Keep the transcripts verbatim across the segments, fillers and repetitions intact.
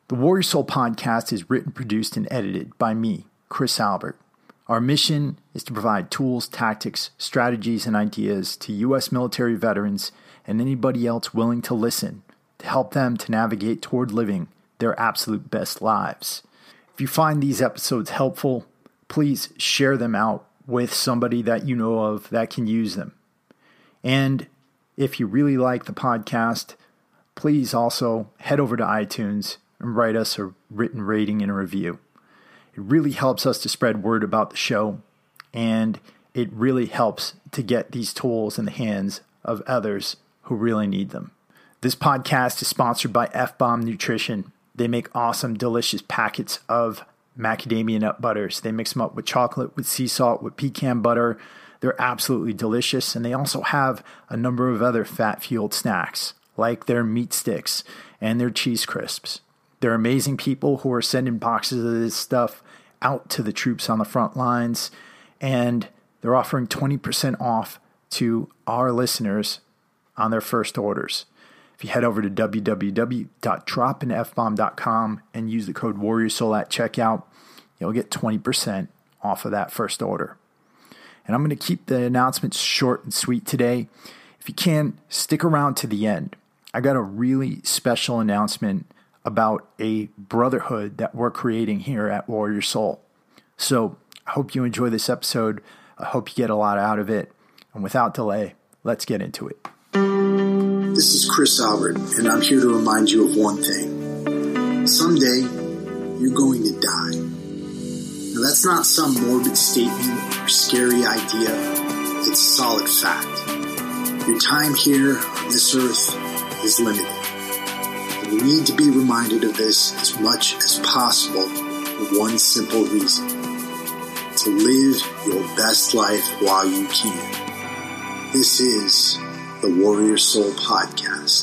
The Warrior Soul podcast is written, produced, and edited by me, Chris Albert. Our mission is to provide tools, tactics, strategies, and ideas to U S military veterans and anybody else willing to listen to help them to navigate toward living their absolute best lives. If you find these episodes helpful, please share them out with somebody that you know of that can use them. And if you really like the podcast, please also head over to iTunes and write us a written rating and a review. It really helps us to spread word about the show, and it really helps to get these tools in the hands of others who really need them. This podcast is sponsored by F-Bomb Nutrition. They make awesome, delicious packets of macadamia nut butters. They mix them up with chocolate, with sea salt, with pecan butter. They're absolutely delicious, and they also have a number of other fat-fueled snacks, like their meat sticks and their cheese crisps. They're amazing people who are sending boxes of this stuff out to the troops on the front lines, and they're offering twenty percent off to our listeners on their first orders. If you head over to w w w dot drop in f bomb dot com and use the code WarriorSoul at checkout, you'll get twenty percent off of that first order. And I'm going to keep the announcements short and sweet today. If you can, stick around to the end. I got a really special announcement about a brotherhood that we're creating here at Warrior Soul. So I hope you enjoy this episode. I hope you get a lot out of it. And without delay, let's get into it. This is Chris Albert, and I'm here to remind you of one thing. Someday, you're going to die. Now, that's not some morbid statement or scary idea. It's a solid fact. Your time here on this earth is limited. And you need to be reminded of this as much as possible for one simple reason. To live your best life while you can. This is the Warrior Soul Podcast.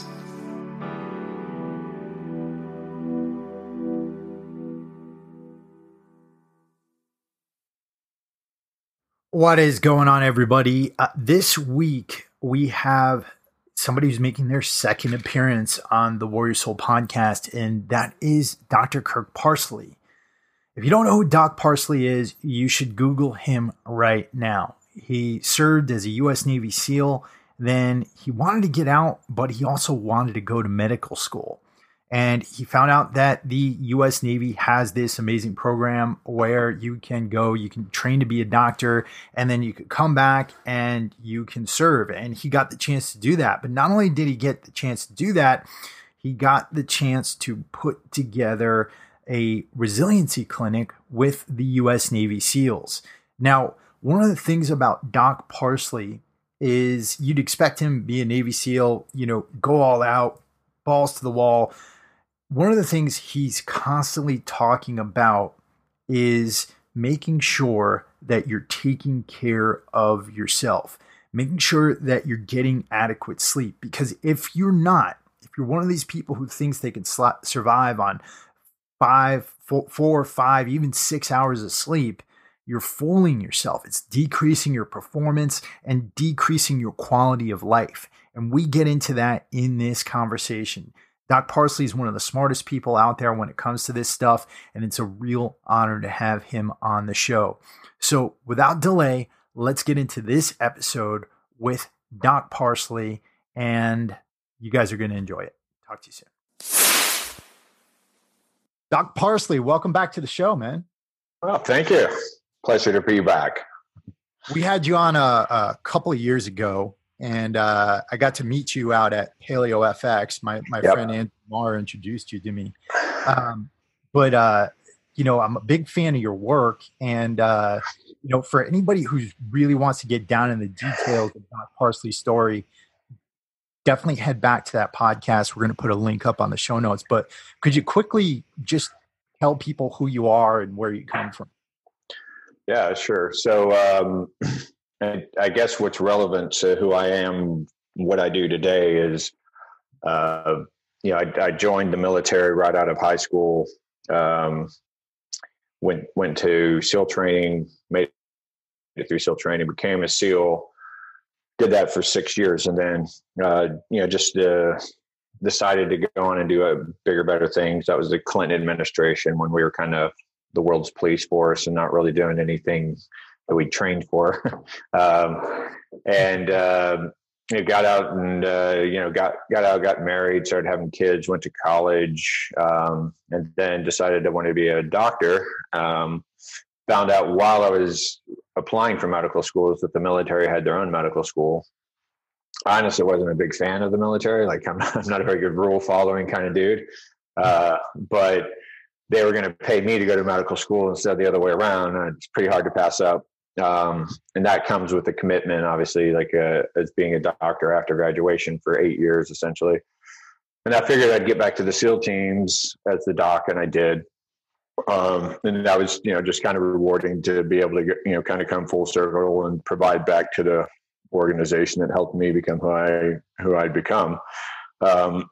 What is going on, everybody? Uh, this week, we have somebody who's making their second appearance on the Warrior Soul Podcast, and that is Doctor Kirk Parsley. If you don't know who Doc Parsley is, you should Google him right now. He served as a U S Navy SEAL. Then he wanted to get out, but he also wanted to go to medical school. And he found out that the U S Navy has this amazing program where you can go, you can train to be a doctor, and then you can come back and you can serve. And he got the chance to do that. But not only did he get the chance to do that, he got the chance to put together a resiliency clinic with the U S Navy SEALs. Now, one of the things about Doc Parsley is you'd expect him to be a Navy SEAL, you know, go all out, balls to the wall. One of the things he's constantly talking about is making sure that you're taking care of yourself, making sure that you're getting adequate sleep. Because if you're not, if you're one of these people who thinks they can sl- survive on five, four, four, five, even six hours of sleep, you're fooling yourself. It's decreasing your performance and decreasing your quality of life. And we get into that in this conversation. Doc Parsley is one of the smartest people out there when it comes to this stuff, and it's a real honor to have him on the show. So without delay, let's get into this episode with Doc Parsley, and you guys are going to enjoy it. Talk to you soon. Doc Parsley, welcome back to the show, man. Well, thank you. Pleasure to be back. We had you on a, a couple of years ago, and uh, I got to meet you out at Paleo F X. My my Yep. friend Andrew Marr introduced you to me. Um, but, uh, you know, I'm a big fan of your work. And, uh, you know, for anybody who really wants to get down in the details of Doc Parsley's story, definitely head back to that podcast. We're going to put a link up on the show notes. But could you quickly just tell people who you are and where you come from? Yeah, sure. So um, I, I guess what's relevant to who I am, what I do today is, uh, you know, I, I joined the military right out of high school, um, went went to SEAL training, made it through SEAL training, became a SEAL, did that for six years. And then, uh, you know, just uh, decided to go on and do a bigger, better things. That was the Clinton administration when we were kind of the world's police force and not really doing anything that we trained for. um, and, um, you know, got out and, uh, you know, got, got out, got married, started having kids, went to college, um, and then decided I wanted to be a doctor. Um, found out while I was applying for medical schools that the military had their own medical school. I honestly wasn't a big fan of the military. Like I'm not, I'm not a very good rule following kind of dude. Uh, but they were going to pay me to go to medical school instead of the other way around. And it's pretty hard to pass up. Um, and that comes with the commitment, obviously, like uh, as being a doctor after graduation for eight years, essentially. And I figured I'd get back to the SEAL teams as the doc, and I did. Um, and that was, you know, just kind of rewarding to be able to get, you know, kind of come full circle and provide back to the organization that helped me become who I, who I'd become. Um,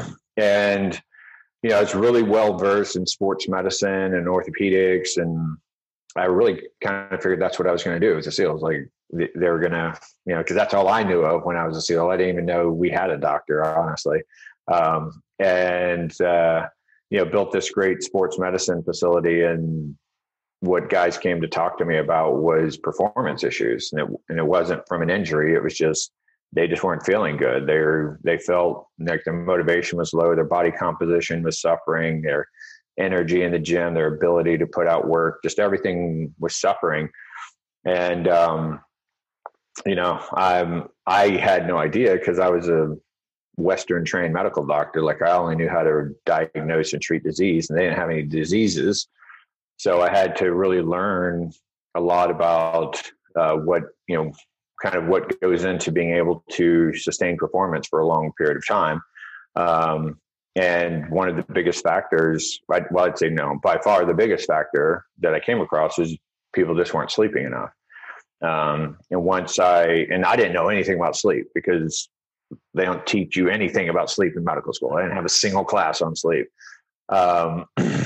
and, you know, I was really well versed in sports medicine and orthopedics, and I really kind of figured that's what I was going to do as a SEAL. It was like they were going to, you know, because that's all I knew of when I was a SEAL. I didn't even know we had a doctor, honestly. Um, and, uh, you know, built this great sports medicine facility. And what guys came to talk to me about was performance issues. And it, and it wasn't from an injury. It was just, they just weren't feeling good. They were, they felt like their motivation was low. Their body composition was suffering. Their energy in the gym, their ability to put out work, just everything was suffering. And, um, you know, I'm, I had no idea because I was a Western trained medical doctor. Like I only knew how to diagnose and treat disease, and they didn't have any diseases. So I had to really learn a lot about uh, what, you know, kind of what goes into being able to sustain performance for a long period of time. Um, And one of the biggest factors, well, I'd say no, by far the biggest factor that I came across is people just weren't sleeping enough. Um, and once I, and I didn't know anything about sleep because they don't teach you anything about sleep in medical school. I didn't have a single class on sleep. Um,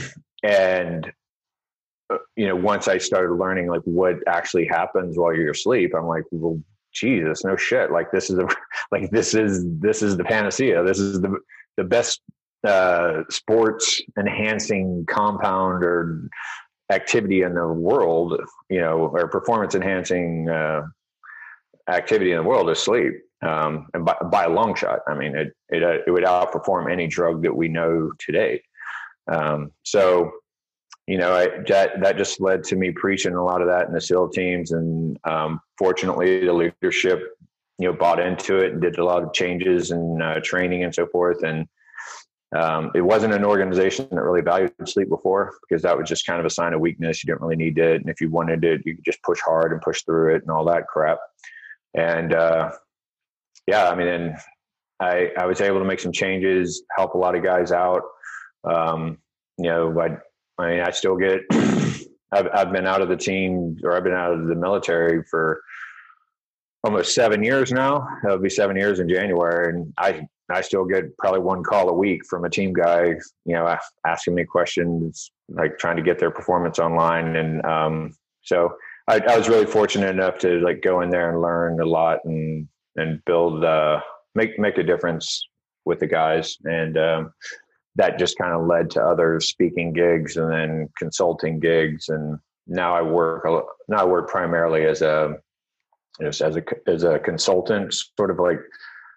and, you know, once I started learning like what actually happens while you're asleep, I'm like, well, Jesus, no shit. Like this is a, like, this is, this is the panacea. This is the, the best uh, sports enhancing compound or activity in the world, you know, or performance enhancing uh, activity in the world is sleep. Um, and by, by a long shot, I mean, it, it, uh, it would outperform any drug that we know today. Um, so, you know, I, that, that just led to me preaching a lot of that in the SEAL teams. And um, fortunately, the leadership, you know, bought into it and did a lot of changes and uh, training and so forth. And um, it wasn't an organization that really valued sleep before, because that was just kind of a sign of weakness. You didn't really need it. And if you wanted it, you could just push hard and push through it and all that crap. And uh, yeah, I mean, and I, I was able to make some changes, help a lot of guys out. Um, you know, I, I mean, I still get, I've, I've been out of the team, or I've been out of the military for almost seven years now. It'll be seven years in January. And I, I still get probably one call a week from a team guy, you know, asking me questions, like trying to get their performance online. And um, so I, I was really fortunate enough to like go in there and learn a lot and, and build, uh, make, make a difference with the guys. And um, that just kind of led to other speaking gigs and then consulting gigs. And now I work, now I work primarily as a, as a, as a consultant, sort of like,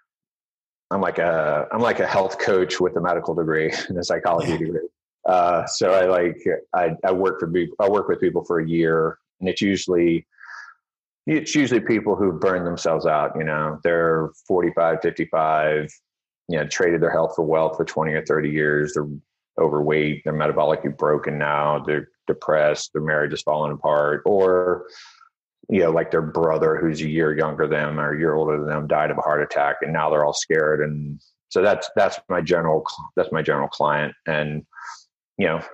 I'm like a, I'm like a health coach with a medical degree and a psychology yeah. degree. Uh, so I like, I, I work for people, I work with people for a year, and it's usually, it's usually people who burn themselves out. You know, they're forty-five, fifty-five, you know, traded their health for wealth for twenty or thirty years. They're overweight. They're metabolically broken now. They're depressed. Their marriage is falling apart, or, you know, like their brother who's a year younger than them or a year older than them died of a heart attack, and now they're all scared. And so that's, that's my general, that's my general client. And, you know,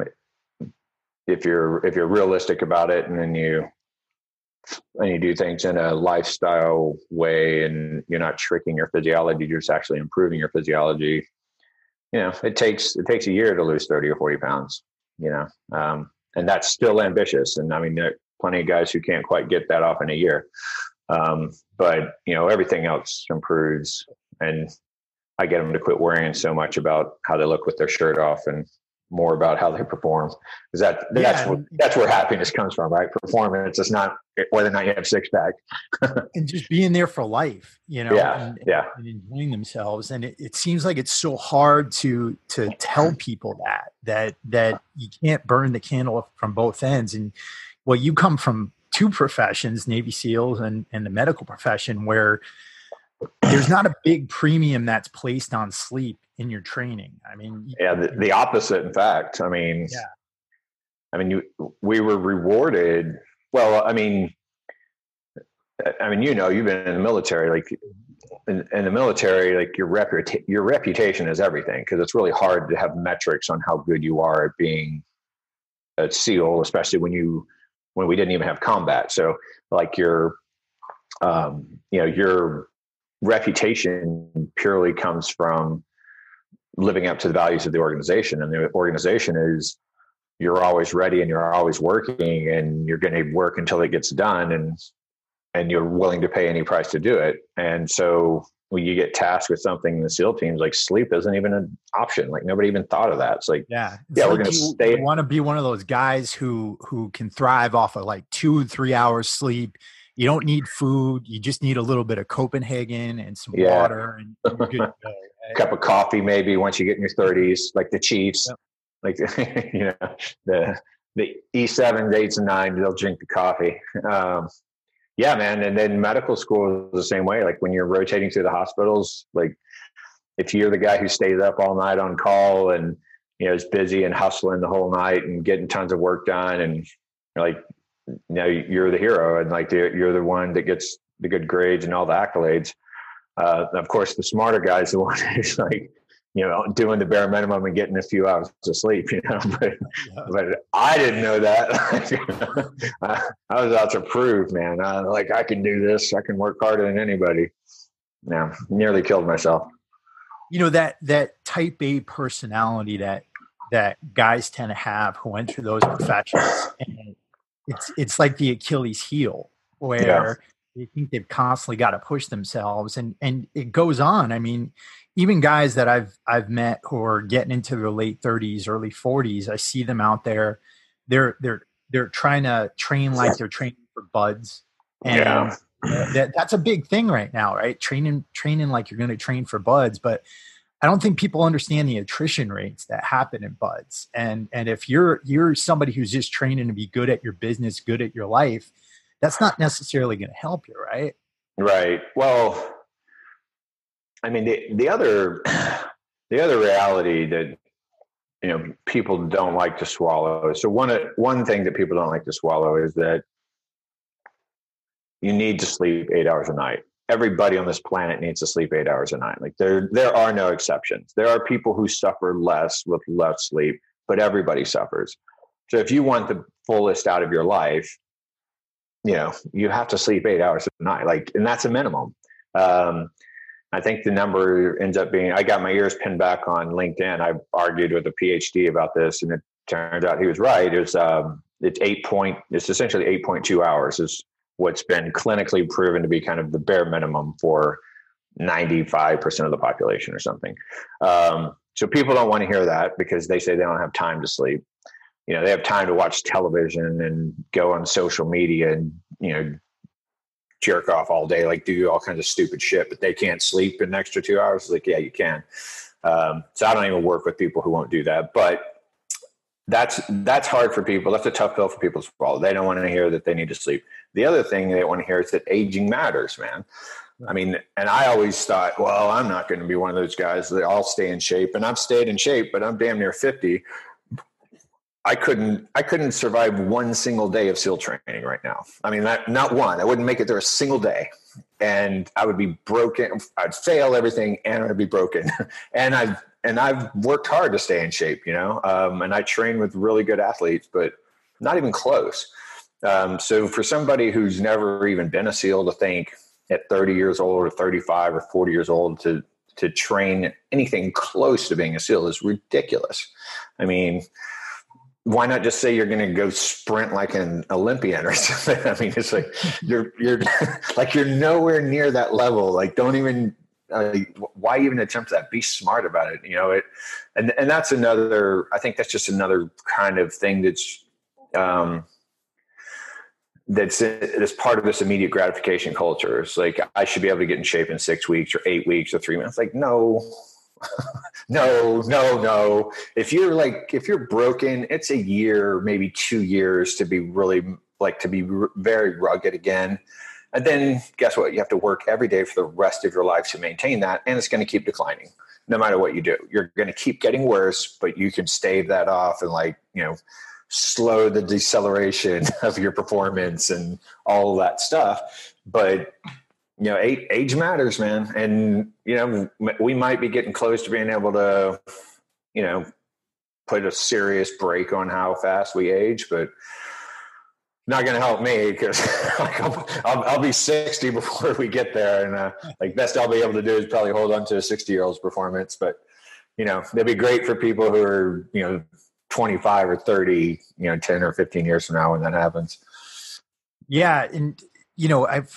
if you're, if you're realistic about it, and then you, and you do things in a lifestyle way, and you're not tricking your physiology, you're just actually improving your physiology. You know, it takes, it takes a year to lose thirty or forty pounds, you know, um, and that's still ambitious. And I mean, there, plenty of guys who can't quite get that off in a year. Um, but, you know, everything else improves. And I get them to quit worrying so much about how they look with their shirt off and more about how they perform. Because that, Yeah. that's, what, that's where happiness comes from, right? Performance. It's not whether or not you have six pack. And just being there for life, you know, Yeah, and, yeah. and enjoying themselves. And it, it seems like it's so hard to to tell people that that that you can't burn the candle from both ends. And well, you come from two professions, Navy SEALs and, and the medical profession, where there's not a big premium that's placed on sleep in your training. I mean, yeah, the, the opposite, in fact. I mean, yeah. I mean, you, we were rewarded. Well, I mean, I mean, you know, you've been in the military, like in, in the military, like your reputation, your reputation is everything, because it's really hard to have metrics on how good you are at being a SEAL, especially when you, when we didn't even have combat. So like your, um, you know, your reputation purely comes from living up to the values of the organization. And the organization is, you're always ready and you're always working and you're going to work until it gets done. And, and you're willing to pay any price to do it. And so when you get tasked with something in the SEAL teams, like sleep isn't even an option. Like nobody even thought of that. It's like, yeah, it's yeah, like we're going to you, stay. You want to be one of those guys who, who can thrive off of like two, three hours sleep. You don't need food. You just need a little bit of Copenhagen and some Yeah. water and you're good to go. Right? Cup of coffee, maybe once you get in your thirties, like the Chiefs, Yep. like, you know, the, the E sevens, eights and nines, they'll drink the coffee. Um, yeah, man. And then medical school is the same way. Like when you're rotating through the hospitals, like if you're the guy who stays up all night on call and, you know, is busy and hustling the whole night and getting tons of work done, and you're like, you know, you're the hero and like the, you're the one that gets the good grades and all the accolades. Uh, of course, the smarter guy's the one who's like, you know, doing the bare minimum and getting a few hours of sleep, you know, but, Yeah. but I didn't know that. I, I was out to prove, man, I, like I can do this. I can work harder than anybody. Yeah. Nearly killed myself. You know, that, that type A personality that, that guys tend to have who enter those professions. And it's, it's like the Achilles heel where yeah. they think they've constantly got to push themselves, and, and it goes on. I mean, even guys that I've, I've met who are getting into their late thirties, early forties, I see them out there. They're, they're, they're trying to train like they're training for buds. And yeah. that, that's a big thing right now, right? Training, training like you're going to train for buds, but I don't think people understand the attrition rates that happen in buds. And, and if you're, you're somebody who's just training to be good at your business, good at your life, that's not necessarily going to help you. Right. Right. Well, I mean, the, the other, the other reality that, you know, people don't like to swallow. So one, one thing that people don't like to swallow is that you need to sleep eight hours a night. Everybody on this planet needs to sleep eight hours a night. Like there, there are no exceptions. There are people who suffer less with less sleep, but everybody suffers. So if you want the fullest out of your life, you know, you have to sleep eight hours a night. Like, and that's a minimum. Um, I think the number ends up being, I got my ears pinned back on LinkedIn. I argued with a PhD about this, and it turns out he was right. It's, um, it's eight point, it's essentially eight point two hours is what's been clinically proven to be kind of the bare minimum for ninety-five percent of the population or something. Um, so people don't want to hear that because they say they don't have time to sleep. You know, they have time to watch television and go on social media and, you know, jerk off all day, like do all kinds of stupid shit, but they can't sleep an extra two hours. Like, yeah, you can. Um, so I don't even work with people who won't do that, but that's, that's hard for people. That's a tough pill for people to swallow. They don't want to hear that they need to sleep. The other thing they want to hear is that aging matters, man. I mean, and I always thought, well, I'm not going to be one of those guys that I'll stay in shape, and I've stayed in shape, but I'm damn near fifty. I couldn't, I couldn't survive one single day of SEAL training right now. I mean, that, not one, I wouldn't make it there a single day, and I would be broken. I'd fail everything and I'd be broken. and I've, and I've worked hard to stay in shape, you know? Um, and I train with really good athletes, but not even close. Um, so for somebody who's never even been a SEAL to think at thirty years old or thirty-five or forty years old to, to train anything close to being a SEAL is ridiculous. I mean, why not just say you're going to go sprint like an Olympian or something? I mean, it's like you're, you're like, you're nowhere near that level. Like, don't even, uh, why even attempt that? Be smart about it. You know, it, and, and that's another, I think that's just another kind of thing that's, um, that's, that's part of this immediate gratification culture. It's like, I should be able to get in shape in six weeks or eight weeks or three months. Like, no, no, no, no. If you're like, if you're broken, it's a year, maybe two years to be really like, to be r- very rugged again. And then guess what? You have to work every day for the rest of your life to maintain that. And it's going to keep declining no matter what you do. You're going to keep getting worse, but you can stave that off and like, you know, slow the deceleration of your performance and all that stuff. But, you know, age, age matters, man. And, you know, we might be getting close to being able to, you know, put a serious brake on how fast we age, but not going to help me because like, I'll, I'll, I'll be sixty before we get there. And uh, like best I'll be able to do is probably hold on to a sixty year old's performance. But, you know, that'd be great for people who are, you know, twenty-five or thirty, you know, ten or fifteen years from now when that happens. Yeah. And, you know, I've,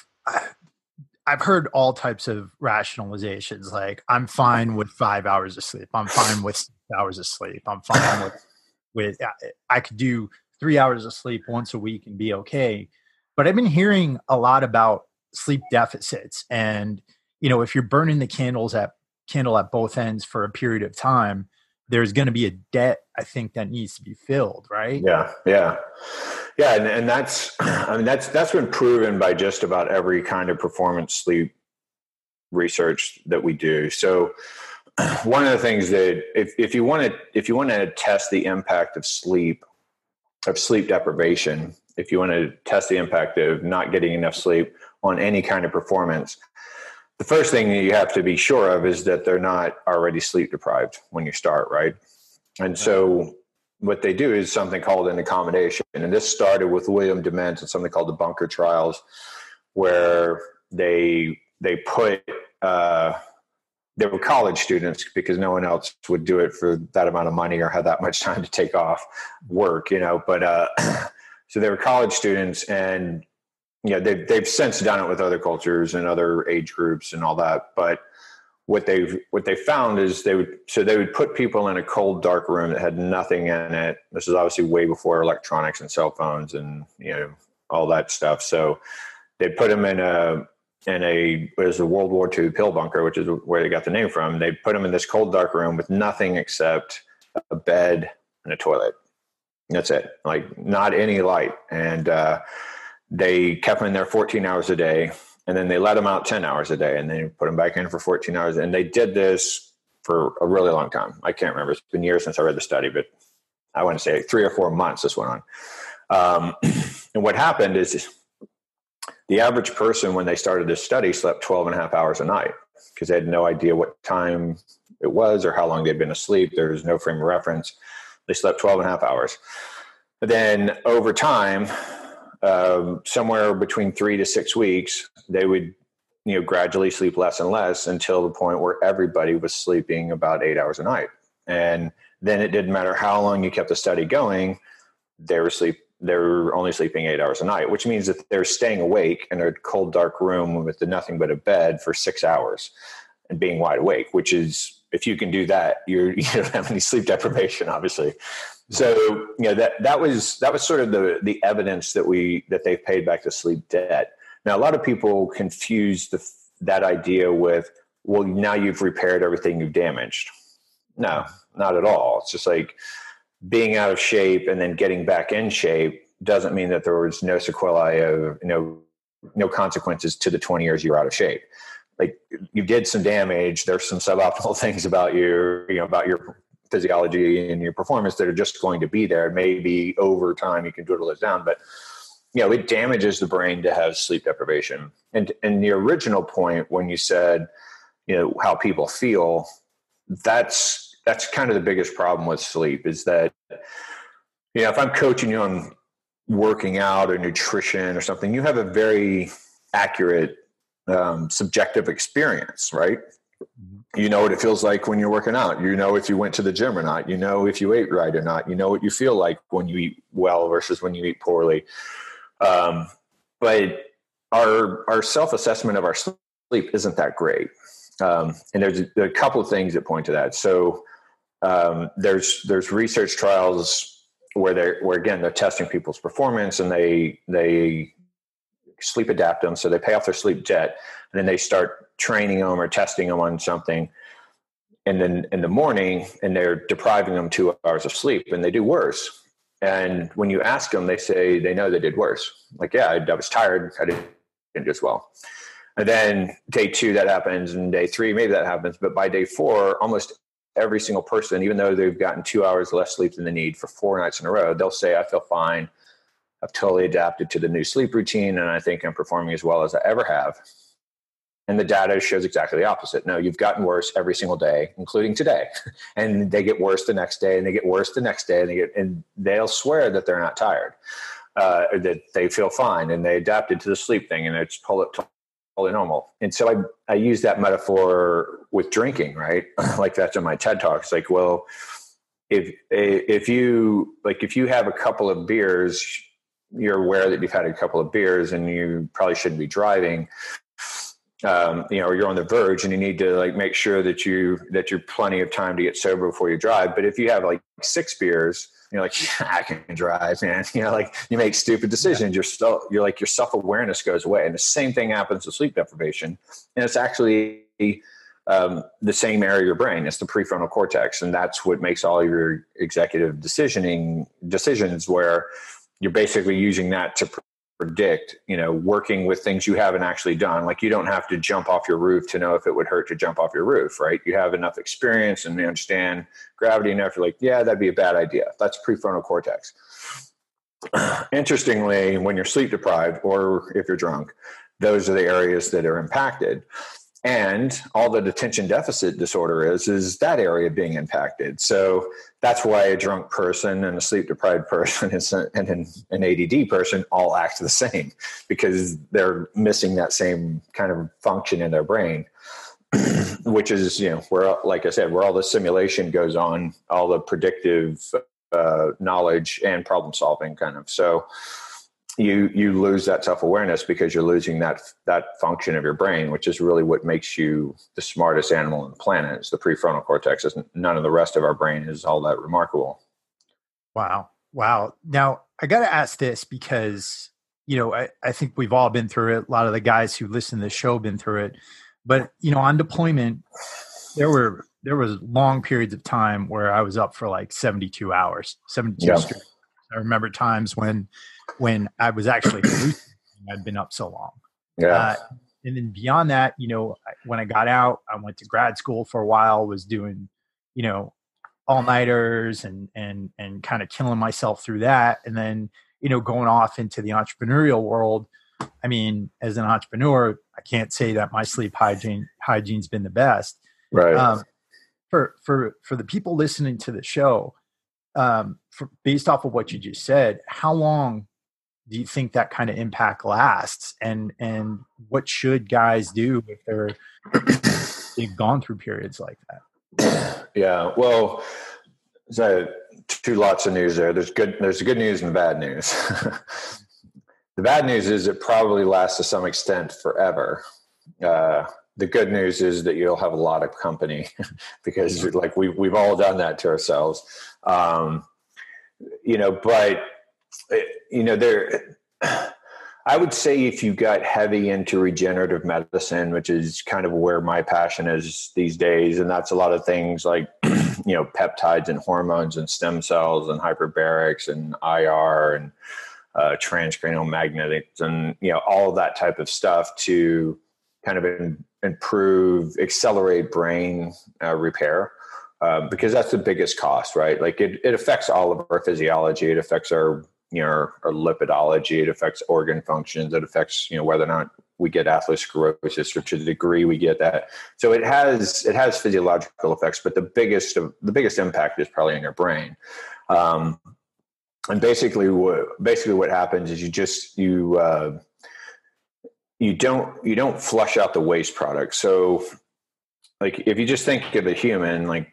I've heard all types of rationalizations. Like I'm fine with five hours of sleep. I'm fine with six hours of sleep. I'm fine with, with, I could do three hours of sleep once a week and be okay. But I've been hearing a lot about sleep deficits. And, you know, if you're burning the candles at candle at both ends for a period of time, there's going to be a debt, I think, that needs to be filled. Right. Yeah. Yeah. Yeah. And, and that's, I mean, that's, that's been proven by just about every kind of performance sleep research that we do. So one of the things that if, if you want to, if you want to test the impact of sleep, of sleep deprivation, if you want to test the impact of not getting enough sleep on any kind of performance, the first thing that you have to be sure of is that they're not already sleep deprived when you start, right? And so what they do is something called an accommodation. And this started with William Dement and something called the Bunker Trials, where they they put uh, they were college students because no one else would do it for that amount of money or have that much time to take off work, you know. But uh, so they were college students, and you know they've they've since done it with other cultures and other age groups and all that. But what they've what they found is they would so they would put people in a cold, dark room that had nothing in it. This is obviously way before electronics and cell phones and you know all that stuff. So they put them in a in a it was a World War Two pill bunker, which is where they got the name from. They put them in this cold, dark room with nothing except a bed and a toilet. That's it. Like not any light. And uh, they kept them in there fourteen hours a day. And then they let them out ten hours a day and then put them back in for fourteen hours. And they did this for a really long time. I can't remember. It's been years since I read the study, but I want to say three or four months this went on. Um, and what happened is the average person, when they started this study, slept twelve and a half hours a night because they had no idea what time it was or how long they'd been asleep. There was no frame of reference. They slept twelve and a half hours. But then over time, um, somewhere between three to six weeks, they would, you know, gradually sleep less and less until the point where everybody was sleeping about eight hours a night. And then it didn't matter how long you kept the study going, they were sleep. They were only sleeping eight hours a night, which means that they're staying awake in a cold, dark room with nothing but a bed for six hours and being wide awake, which is, if you can do that, you're, you don't have any sleep deprivation, obviously. So, you know, that, that was, that was sort of the, the evidence that we, that they've paid back the sleep debt. Now, a lot of people confuse the, that idea with, well, now you've repaired everything you've damaged. No, not at all. It's just like being out of shape and then getting back in shape doesn't mean that there was no sequelae of, you know, no consequences to the twenty years you were out of shape. Like you did some damage. There's some suboptimal things about your, you know, about your physiology and your performance that are just going to be there. Maybe over time you can dwindle it down, but you know, it damages the brain to have sleep deprivation. And and the original point when you said, you know, how people feel, that's that's kind of the biggest problem with sleep is that, you know, if I'm coaching you on working out or nutrition or something, you have a very accurate um, subjective experience, right? Mm-hmm. You know what it feels like when you're working out. You know if you went to the gym or not. You know if you ate right or not. You know what you feel like when you eat well versus when you eat poorly. Um, but our our self-assessment of our sleep isn't that great. Um, and there's a, a couple of things that point to that. So um, there's there's research trials where they're where again they're testing people's performance, and they they sleep adapt them, so they pay off their sleep debt, and then they start training them or testing them on something, and then in the morning, and they're depriving them two hours of sleep, and they do worse. And when you ask them, they say they know they did worse. Like, yeah, I, I was tired, I didn't, didn't do as well. And then day two, that happens, and day three, maybe that happens. But by day four, almost every single person, even though they've gotten two hours less sleep than they need for four nights in a row, they'll say, I feel fine. I've totally adapted to the new sleep routine, and I think I'm performing as well as I ever have. And the data shows exactly the opposite. No, you've gotten worse every single day, including today. And they get worse the next day, and they get worse the next day, and they get, and they'll swear that they're not tired, uh, or that they feel fine, and they adapted to the sleep thing, and it's totally normal. And so I, I use that metaphor with drinking, right? Like that's in my TED Talk. It's like, well, if if you like if you have a couple of beers, you're aware that you've had a couple of beers and you probably shouldn't be driving, um, you know, or you're on the verge and you need to like make sure that you, that you're plenty of time to get sober before you drive. But if you have like six beers, you're like, yeah, I can drive, man. You know, like you make stupid decisions. Yeah. You're still, you're like, your self-awareness goes away. And the same thing happens with sleep deprivation. And it's actually um, the same area of your brain. It's the prefrontal cortex. And that's what makes all your executive decisioning decisions, where you're basically using that to predict, you know, working with things you haven't actually done. Like you don't have to jump off your roof to know if it would hurt to jump off your roof, right? You have enough experience and you understand gravity enough. You're like, yeah, that'd be a bad idea. That's prefrontal cortex. Interestingly, when you're sleep deprived or if you're drunk, those are the areas that are impacted. And all that attention deficit disorder is, is that area being impacted. So that's why a drunk person and a sleep deprived person and an, an A D D person all act the same, because they're missing that same kind of function in their brain, which is, you know, where, like I said, where all the simulation goes on, all the predictive uh, knowledge and problem solving kind of. So you you lose that self-awareness because you're losing that that function of your brain, which is really what makes you the smartest animal on the planet. It's the prefrontal cortex. It's none of the rest of our brain is all that remarkable. Wow. Wow. Now, I got to ask this because, you know, I, I think we've all been through it. A lot of the guys who listen to the show have been through it. But, you know, on deployment, there were there was long periods of time where I was up for like seventy-two hours, seventy-two yeah. straight. I remember times when when I was actually hallucinating. I'd been up so long. Yeah. Uh, and then beyond that, you know, when I got out, I went to grad school for a while, was doing, you know, all-nighters and and and kind of killing myself through that. And then, you know, going off into the entrepreneurial world. I mean, as an entrepreneur, I can't say that my sleep hygiene hygiene's been the best. Right. Um, for for for the people listening to the show, um, for, based off of what you just said, how long do you think that kind of impact lasts, and and what should guys do if they're they've gone through periods like that? Yeah, well, so two lots of news there. There's good. There's good news and bad news. The bad news is it probably lasts to some extent forever. Uh, the good news is that you'll have a lot of company because, like, we we've all done that to ourselves. Um, you know, but. You know, there, I would say if you got heavy into regenerative medicine, which is kind of where my passion is these days, and that's a lot of things like, you know, peptides and hormones and stem cells and hyperbarics and I R and uh, transcranial magnetics and, you know, all of that type of stuff to kind of in, improve, accelerate brain uh, repair. Uh, because that's the biggest cost, right? Like it, it affects all of our physiology. It affects our, you know, our, our lipidology. It affects organ functions. It affects, you know, whether or not we get atherosclerosis or to the degree we get that. So it has, it has physiological effects, but the biggest of the biggest impact is probably in your brain. Um, and basically what, basically what happens is you just, you, uh, you don't, you don't flush out the waste product. So like, if you just think of a human, like,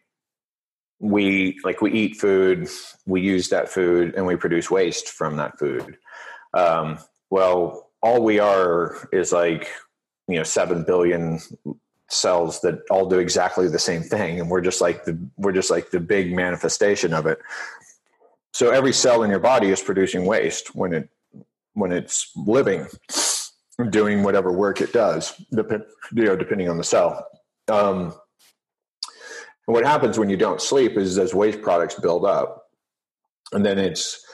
we like we eat food, we use that food, and we produce waste from that food. Um, well, all we are is like, you know, seven billion cells that all do exactly the same thing. And we're just like the, we're just like the big manifestation of it. So every cell in your body is producing waste when it, when it's living, doing whatever work it does, dep- you know, depending on the cell. Um, and what happens when you don't sleep is those waste products build up, and then it's,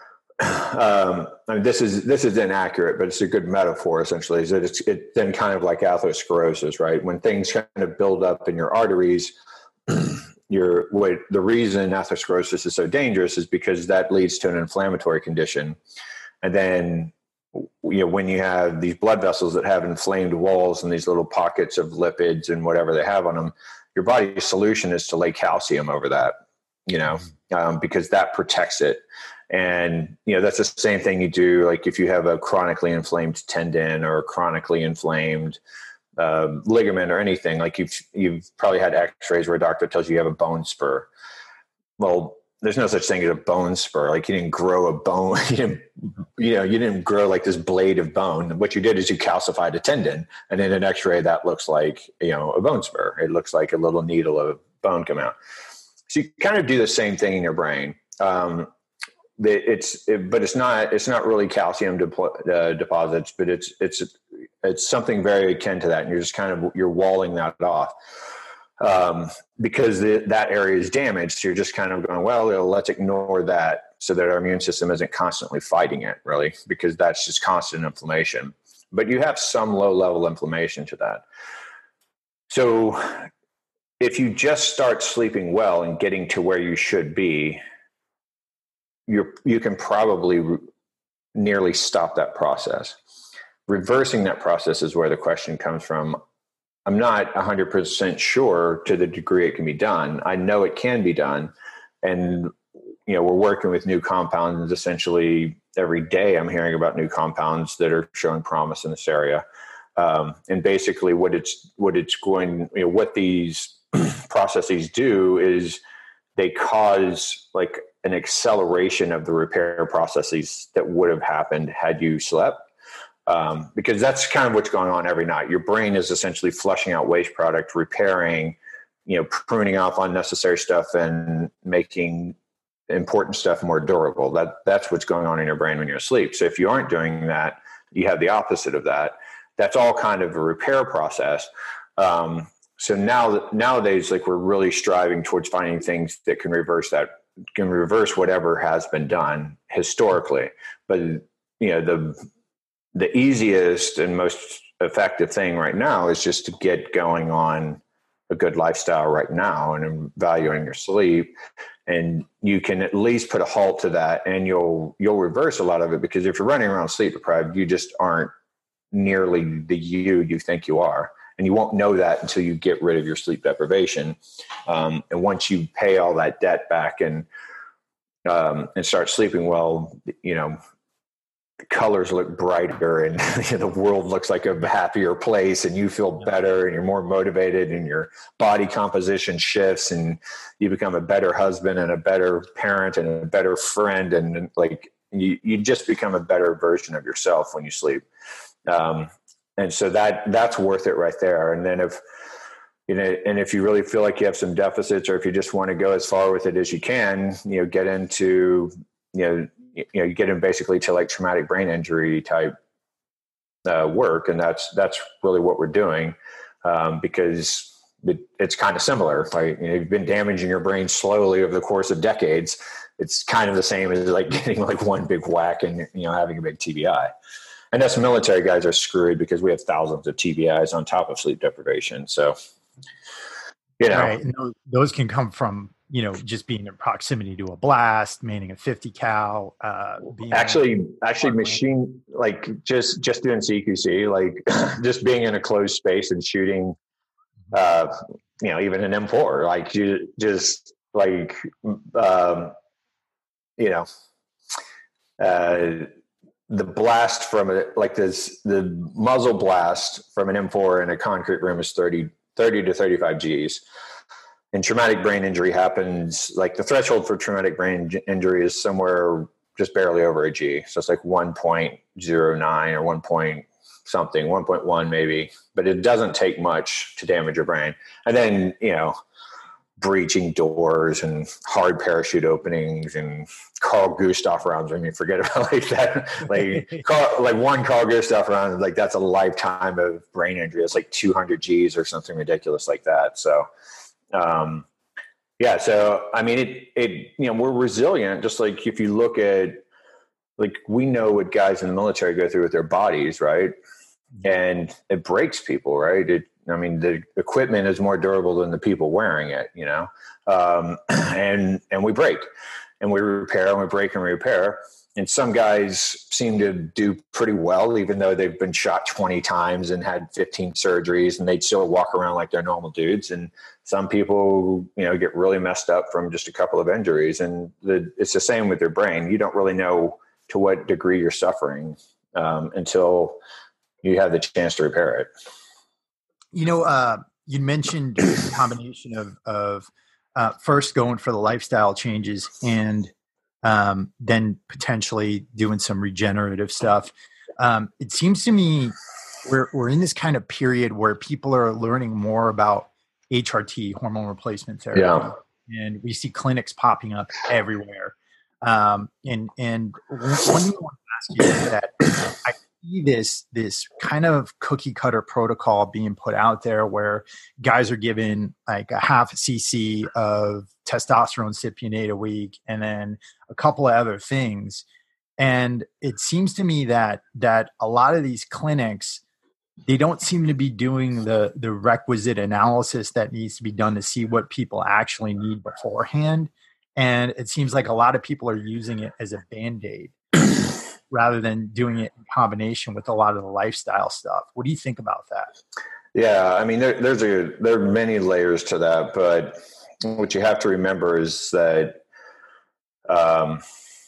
um, I mean, this is, this is inaccurate, but it's a good metaphor essentially, is that it's, it then kind of like atherosclerosis, right? When things kind of build up in your arteries, your, what, the reason atherosclerosis is so dangerous is because that leads to an inflammatory condition. And then, you know, when you have these blood vessels that have inflamed walls and these little pockets of lipids and whatever they have on them, your body's solution is to lay calcium over that, you know, um, because that protects it. And, you know, that's the same thing you do. Like if you have a chronically inflamed tendon or a chronically inflamed uh, ligament or anything, like you've, you've probably had x-rays where a doctor tells you you have a bone spur. Well, there's no such thing as a bone spur. Like you didn't grow a bone, you didn't, you know, you didn't grow like this blade of bone. What you did is you calcified a tendon, and in an x-ray that looks like, you know, a bone spur. It looks like a little needle of bone come out. So you kind of do the same thing in your brain. Um, it's, it, but it's not, it's not really calcium depo- uh, deposits, but it's, it's, it's something very akin to that. And you're just kind of, you're walling that off. Um, because the, that area is damaged. So you're just kind of going, well, let's ignore that so that our immune system isn't constantly fighting it, really, because that's just constant inflammation. But you have some low level inflammation to that. So if you just start sleeping well and getting to where you should be, you're, you can probably re- nearly stop that process. Reversing that process is where the question comes from. I'm not one hundred percent sure to the degree it can be done. I know it can be done. And, you know, we're working with new compounds. Essentially every day I'm hearing about new compounds that are showing promise in this area. Um, and basically what it's, what it's going, you know, what these processes do is they cause like an acceleration of the repair processes that would have happened had you slept. Um, because that's kind of what's going on every night. Your brain is essentially flushing out waste product, repairing, you know, pruning off unnecessary stuff and making important stuff more durable. That that's what's going on in your brain when you're asleep. So if you aren't doing that, you have the opposite of that. That's all kind of a repair process. Um, so now nowadays, like we're really striving towards finding things that can reverse that, can reverse whatever has been done historically. But you know, the the easiest and most effective thing right now is just to get going on a good lifestyle right now and valuing your sleep. And you can at least put a halt to that, and you'll, you'll reverse a lot of it, because if you're running around sleep deprived, you just aren't nearly the you you think you are. And you won't know that until you get rid of your sleep deprivation. Um, and once you pay all that debt back and, um, and start sleeping well, you know, the colors look brighter and you know, the world looks like a happier place, and you feel better and you're more motivated, and your body composition shifts, and you become a better husband and a better parent and a better friend. And, and like you, you just become a better version of yourself when you sleep. Um, and so that, that's worth it right there. And then if, you know, and if you really feel like you have some deficits, or if you just want to go as far with it as you can, you know, get into, you know, you know, you get in basically to like traumatic brain injury type uh, work. And that's, that's really what we're doing, um, because it, it's kind of similar. Like, you know, you've been damaging your brain slowly over the course of decades. It's kind of the same as like getting like one big whack and, you know, having a big T B I. And us military guys are screwed because we have thousands of T B Is on top of sleep deprivation. So, you know, right. And those, those can come from, you know, just being in proximity to a blast, meaning a fifty cal. Uh, being actually, actually machine, like just, just doing C Q C, like just being in a closed space and shooting, uh, you know, even an M four, like you just like, um, you know, uh, the blast from it, like this, the muzzle blast from an M four in a concrete room is thirty, thirty to thirty-five Gs. And traumatic brain injury happens, like the threshold for traumatic brain injury is somewhere just barely over a G. So it's like one point zero nine or one point something, one point one maybe, but it doesn't take much to damage your brain. And then, you know, breaching doors and hard parachute openings and Carl Gustav rounds. I mean, forget about like that. Like, Carl, like one Carl Gustav round, like that's a lifetime of brain injury. It's like two hundred G's or something ridiculous like that. So, um, yeah. So, I mean, it, it, you know, we're resilient. Just like if you look at, like, we know what guys in the military go through with their bodies, right? And it breaks people, right? It, I mean, the equipment is more durable than the people wearing it, you know, um, and and we break, and we repair, and we break and repair. And some guys seem to do pretty well, even though they've been shot twenty times and had fifteen surgeries, and they'd still walk around like they're normal dudes. And some people, you know, get really messed up from just a couple of injuries. And the, it's the same with your brain. You don't really know to what degree you're suffering um, until you have the chance to repair it. You know, uh, you mentioned a combination of, of uh, first going for the lifestyle changes and um, then potentially doing some regenerative stuff. Um, it seems to me we're, we're in this kind of period where people are learning more about H R T, hormone replacement therapy. Yeah. And we see clinics popping up everywhere. Um, and, and one thing I want to ask you is that I see this, this kind of cookie cutter protocol being put out there where guys are given like a half a cc of testosterone cypionate a week and then a couple of other things. And it seems to me that, that a lot of these clinics, they don't seem to be doing the, the requisite analysis that needs to be done to see what people actually need beforehand. And it seems like a lot of people are using it as a Band-Aid rather than doing it in combination with a lot of the lifestyle stuff. What do you think about that? Yeah, I mean, there, there's a there are many layers to that, but what you have to remember is that um,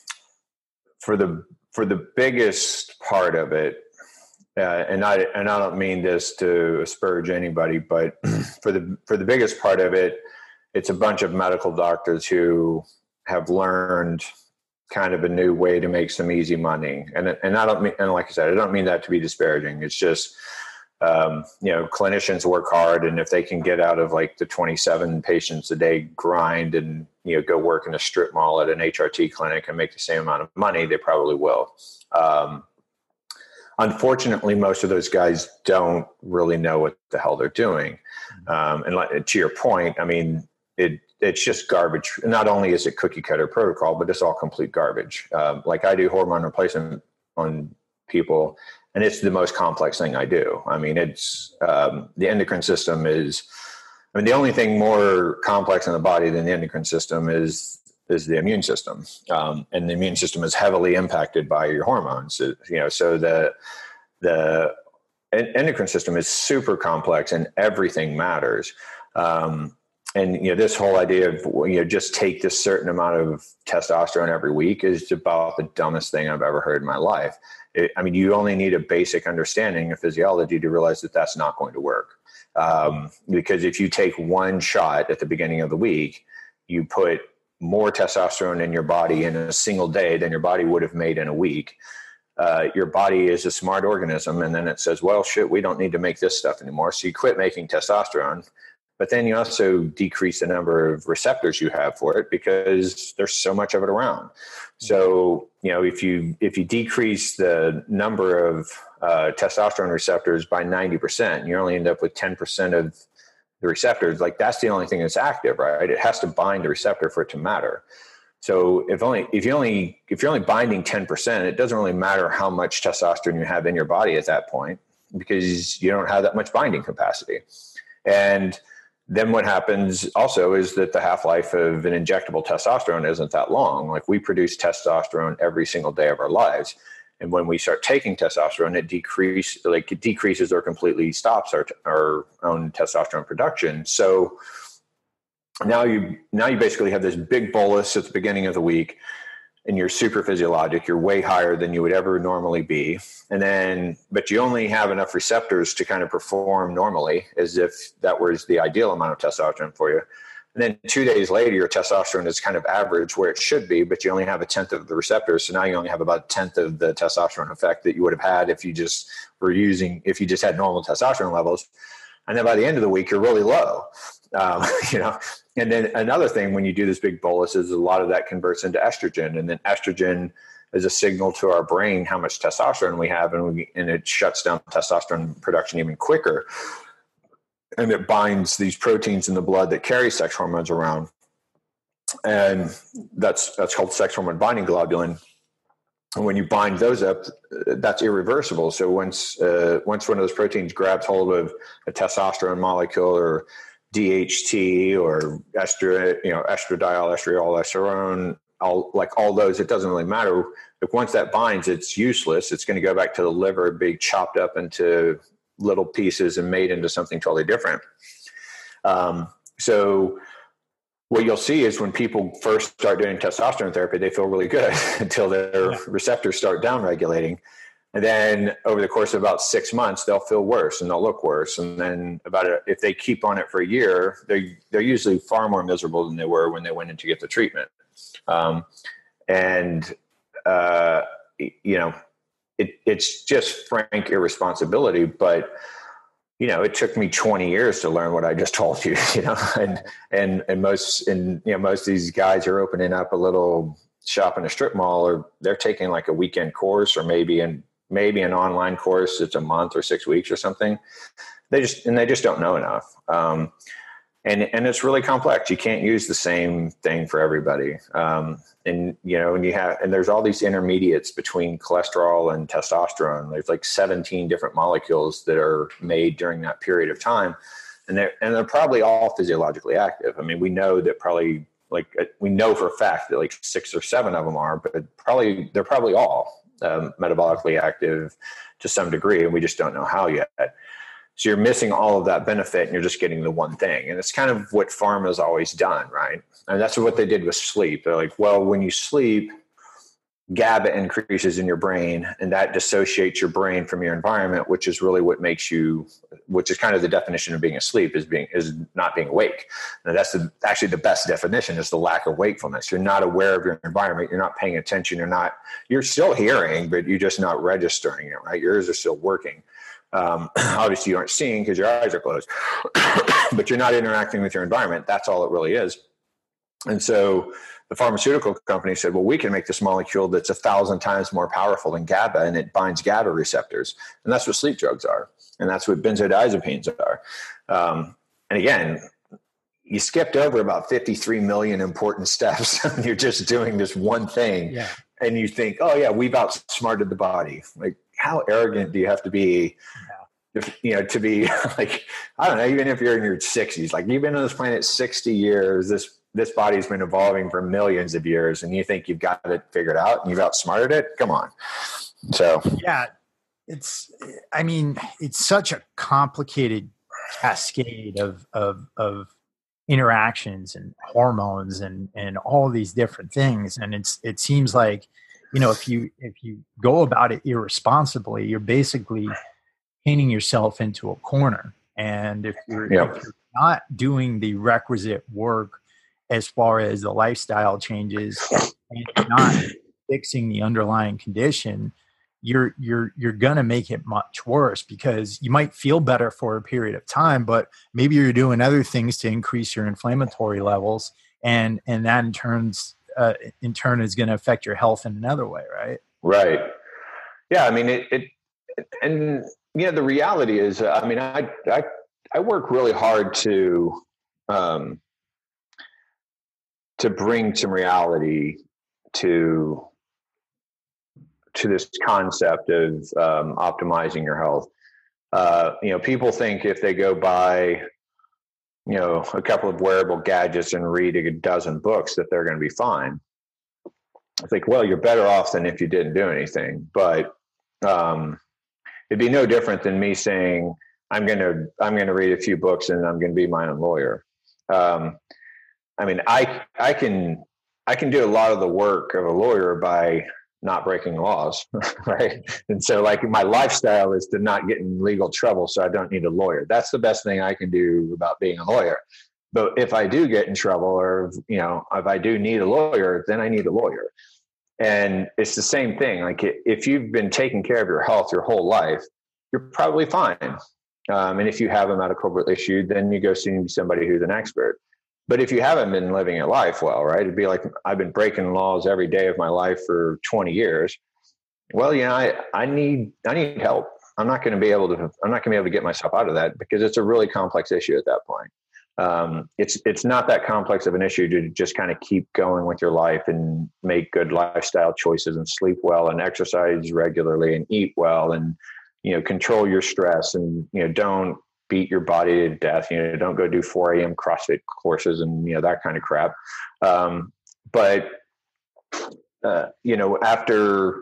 for the for the biggest part of it, uh, and I and I don't mean this to asperge anybody, but for the for the biggest part of it, it's a bunch of medical doctors who have learned kind of a new way to make some easy money. And, and I don't mean, and like I said, I don't mean that to be disparaging. It's just, um, you know, clinicians work hard, and if they can get out of like the twenty-seven patients a day grind and, you know, go work in a strip mall at an H R T clinic and make the same amount of money, they probably will. Um, unfortunately, most of those guys don't really know what the hell they're doing. Um, and like, to your point, I mean, it, it's just garbage. Not only is it cookie cutter protocol, but it's all complete garbage. Um, like I do hormone replacement on people, and it's the most complex thing I do. I mean, it's um, the endocrine system is, I mean, the only thing more complex in the body than the endocrine system is, is the immune system. Um, and the immune system is heavily impacted by your hormones. It, you know, so the, the endocrine system is super complex and everything matters. Um, And, you know, this whole idea of, you know, just take this certain amount of testosterone every week is about the dumbest thing I've ever heard in my life. It, I mean, you only need a basic understanding of physiology to realize that that's not going to work. Um, because if you take one shot at the beginning of the week, you put more testosterone in your body in a single day than your body would have made in a week. Uh, your body is a smart organism. And then it says, well, shit, we don't need to make this stuff anymore. So you quit making testosterone. But then you also decrease the number of receptors you have for it because there's so much of it around. So, you know, if you if you decrease the number of uh, testosterone receptors by ninety percent, you only end up with ten percent of the receptors. Like that's the only thing that's active, right? It has to bind the receptor for it to matter. So if only if you only if you're only binding ten percent, it doesn't really matter how much testosterone you have in your body at that point because you don't have that much binding capacity. And then what happens also is that the half-life of an injectable testosterone isn't that long. Like we produce testosterone every single day of our lives. And when we start taking testosterone, it decrease, like it decreases or completely stops our, our own testosterone production. So now you, now you basically have this big bolus at the beginning of the week and you're super physiologic. You're way higher than you would ever normally be. And then, but you only have enough receptors to kind of perform normally as if that was the ideal amount of testosterone for you. And then two days later, your testosterone is kind of average where it should be, but you only have a tenth of the receptors. So now you only have about a tenth of the testosterone effect that you would have had if you just were using, if you just had normal testosterone levels. And then by the end of the week, you're really low, um, you know. And then another thing, when you do this big bolus, is a lot of that converts into estrogen, and then estrogen is a signal to our brain how much testosterone we have, and we, and it shuts down testosterone production even quicker. And it binds these proteins in the blood that carry sex hormones around. And that's that's called sex hormone binding globulin. And when you bind those up, that's irreversible. So once uh, once one of those proteins grabs hold of a testosterone molecule or D H T or estro, you know, estradiol, estriol, esterone, all, like all those, it doesn't really matter. If once that binds, it's useless. It's going to go back to the liver, be chopped up into little pieces and made into something totally different. Um, so what you'll see is when people first start doing testosterone therapy, they feel really good until their receptors start downregulating. And then over the course of about six months, they'll feel worse and they'll look worse. And then about a, if they keep on it for a year, they're, they're usually far more miserable than they were when they went in to get the treatment. Um, and, uh, you know, it, it's just frank irresponsibility, but you know, it took me twenty years to learn what I just told you, you know, and, and, and most, and, you know, most of these guys are opening up a little shop in a strip mall, or they're taking like a weekend course, or maybe in, maybe an online course. It's a month or six weeks or something. They just, and they just don't know enough. Um, and, and it's really complex. You can't use the same thing for everybody. Um, and, you know, and you have, and there's all these intermediates between cholesterol and testosterone. There's like seventeen different molecules that are made during that period of time. And they're, and they're probably all physiologically active. I mean, we know that probably like, we know for a fact that like six or seven of them are, but probably, they're probably all um, metabolically active to some degree. And we just don't know how yet. So you're missing all of that benefit and you're just getting the one thing. And it's kind of what pharma's always done, right? And that's what they did with sleep. They're like, well, when you sleep, GABA increases in your brain, and that dissociates your brain from your environment, which is really what makes you, which is kind of the definition of being asleep, is being, is not being awake. And that's the, actually the best definition, is the lack of wakefulness. You're not aware of your environment. You're not paying attention. You're not, you're still hearing, but you're just not registering it, right? Your ears are still working. Um, obviously you aren't seeing because your eyes are closed, but you're not interacting with your environment. That's all it really is. And so the pharmaceutical company said, well, we can make this molecule that's a thousand times more powerful than GABA, and it binds GABA receptors. And that's what sleep drugs are. And that's what benzodiazepines are. Um, and again, you skipped over about fifty-three million important steps. You're just doing this one thing. Yeah. And you think, oh yeah, we've outsmarted the body. Like, how arrogant do you have to be, if, you know, to be like, I don't know, even if you're in your sixties, like you've been on this planet sixty years, this, this body's been evolving for millions of years, and you think you've got it figured out and you've outsmarted it? Come on. So, yeah, it's, I mean, it's such a complicated cascade of, of, of interactions and hormones and, and all these different things. And it's, it seems like, you know, if you if you go about it irresponsibly, you're basically painting yourself into a corner. And if you're, yep. if you're not doing the requisite work as far as the lifestyle changes and you're not fixing the underlying condition, you're you're you're gonna make it much worse, because you might feel better for a period of time, but maybe you're doing other things to increase your inflammatory levels, and and that in turns. Uh, in turn is going to affect your health in another way, right? Right. Yeah. I mean, it, it and you know, the reality is, uh, I mean, I, I, I work really hard to, um, to bring some reality to, to this concept of, um, optimizing your health. Uh, you know, people think if they go buy, you know, a couple of wearable gadgets and read a dozen books that they're going to be fine. I think, well, you're better off than if you didn't do anything. But um, it'd be no different than me saying, I'm going to, I'm going to read a few books and I'm going to be my own lawyer. Um, I mean, I, I can, I can do a lot of the work of a lawyer by not breaking laws, right? And so like my lifestyle is to not get in legal trouble, so I don't need a lawyer. That's the best thing I can do about being a lawyer. But if I do get in trouble, or, you know, if I do need a lawyer, then I need a lawyer. And it's the same thing. Like, if you've been taking care of your health your whole life, you're probably fine. Um, and if you have a medical issue, then you go see somebody who's an expert. But if you haven't been living your life well, right, it'd be like, I've been breaking laws every day of my life for twenty years. Well, you know, I, I need, I need help. I'm not going to be able to, I'm not going to be able to get myself out of that, because it's a really complex issue at that point. Um, it's, it's not that complex of an issue to just kind of keep going with your life and make good lifestyle choices and sleep well and exercise regularly and eat well and, you know, control your stress and, you know, don't beat your body to death. You know, don't go do four a.m. CrossFit courses and, you know, that kind of crap. Um, but, uh, you know, after,